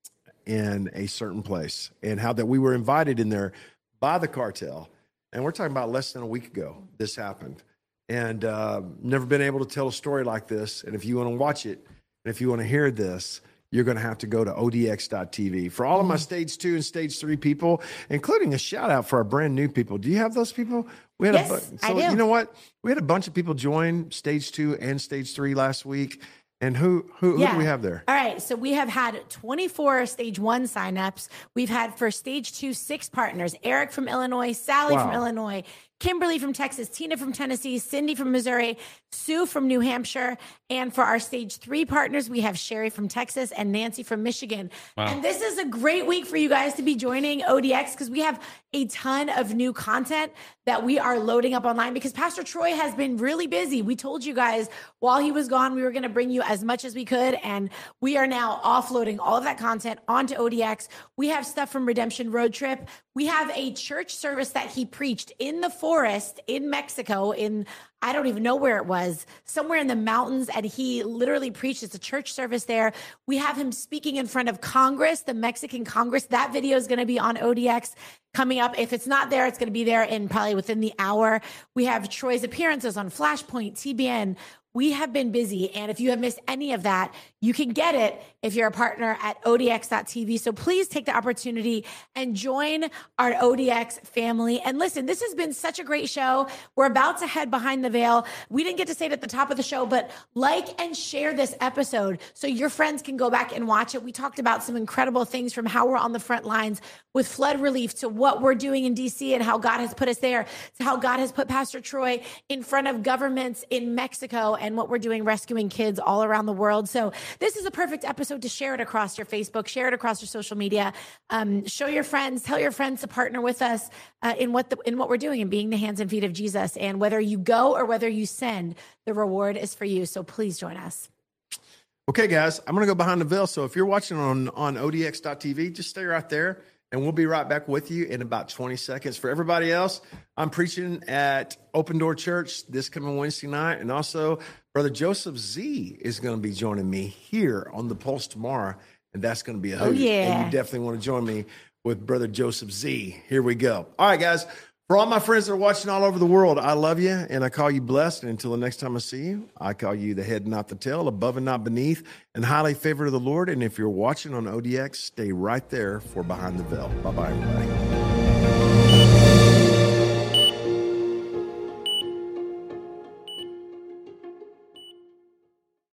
In a certain place, and how that we were invited in there by the cartel, and we're talking about less than a week ago. This happened. And uh, never been able to tell a story like this. And if you want to watch it, and if you want to hear this, you're going to have to go to O D X dot T V. For all of my stage two and stage three people, including a shout out for our brand new people. Do you have those people? We had yes, a bu- so I do. You know what? We had a bunch of people join stage two and stage three last week. And who who, who yeah. do we have there? All right. So we have had twenty-four stage one signups. We've had for stage two, six partners. Eric from Illinois, Sally Wow. from Illinois, Kimberly from Texas, Tina from Tennessee, Cindy from Missouri, Sue from New Hampshire. And for our stage three partners, we have Sherry from Texas and Nancy from Michigan. Wow. And this is a great week for you guys to be joining O D X because we have a ton of new content that we are loading up online because Pastor Troy has been really busy. We told you guys while he was gone, we were going to bring you as much as we could. And we are now offloading all of that content onto O D X. We have stuff from Redemption Road Trip. We have a church service that he preached in the forest in Mexico, in I don't even know where it was, somewhere in the mountains. And he literally preached. It's a church service there. We have him speaking in front of Congress, the Mexican Congress. That video is going to be on O D X coming up. If it's not there, it's going to be there in probably within the hour. We have Troy's appearances on Flashpoint, T B N. We have been busy. And if you have missed any of that, you can get it if you're a partner at O D X dot T V. So please take the opportunity and join our O D X family. And listen, this has been such a great show. We're about to head behind the veil. We didn't get to say it at the top of the show, but like and share this episode so your friends can go back and watch it. We talked about some incredible things from how we're on the front lines with flood relief to what we're doing in D C and how God has put us there, to how God has put Pastor Troy in front of governments in Mexico and what we're doing rescuing kids all around the world. So this is a perfect episode to share it across your Facebook, share it across your social media, um, show your friends, tell your friends to partner with us uh, in what the, in what we're doing and being the hands and feet of Jesus. And whether you go or whether you send, the reward is for you. So please join us. Okay, guys, I'm going to go behind the veil. So if you're watching on, on O D X dot T V, just stay right there. And we'll be right back with you in about twenty seconds. For everybody else, I'm preaching at Open Door Church this coming Wednesday night. And also, Brother Joseph Z is going to be joining me here on The Pulse tomorrow. And that's going to be a hoot. Oh, yeah. And you definitely want to join me with Brother Joseph Z. Here we go. All right, guys. For all my friends that are watching all over the world, I love you and I call you blessed. And until the next time I see you, I call you the head, not the tail, above and not beneath, and highly favored of the Lord. And if you're watching on O D X, stay right there for Behind the Veil. Bye-bye, everybody.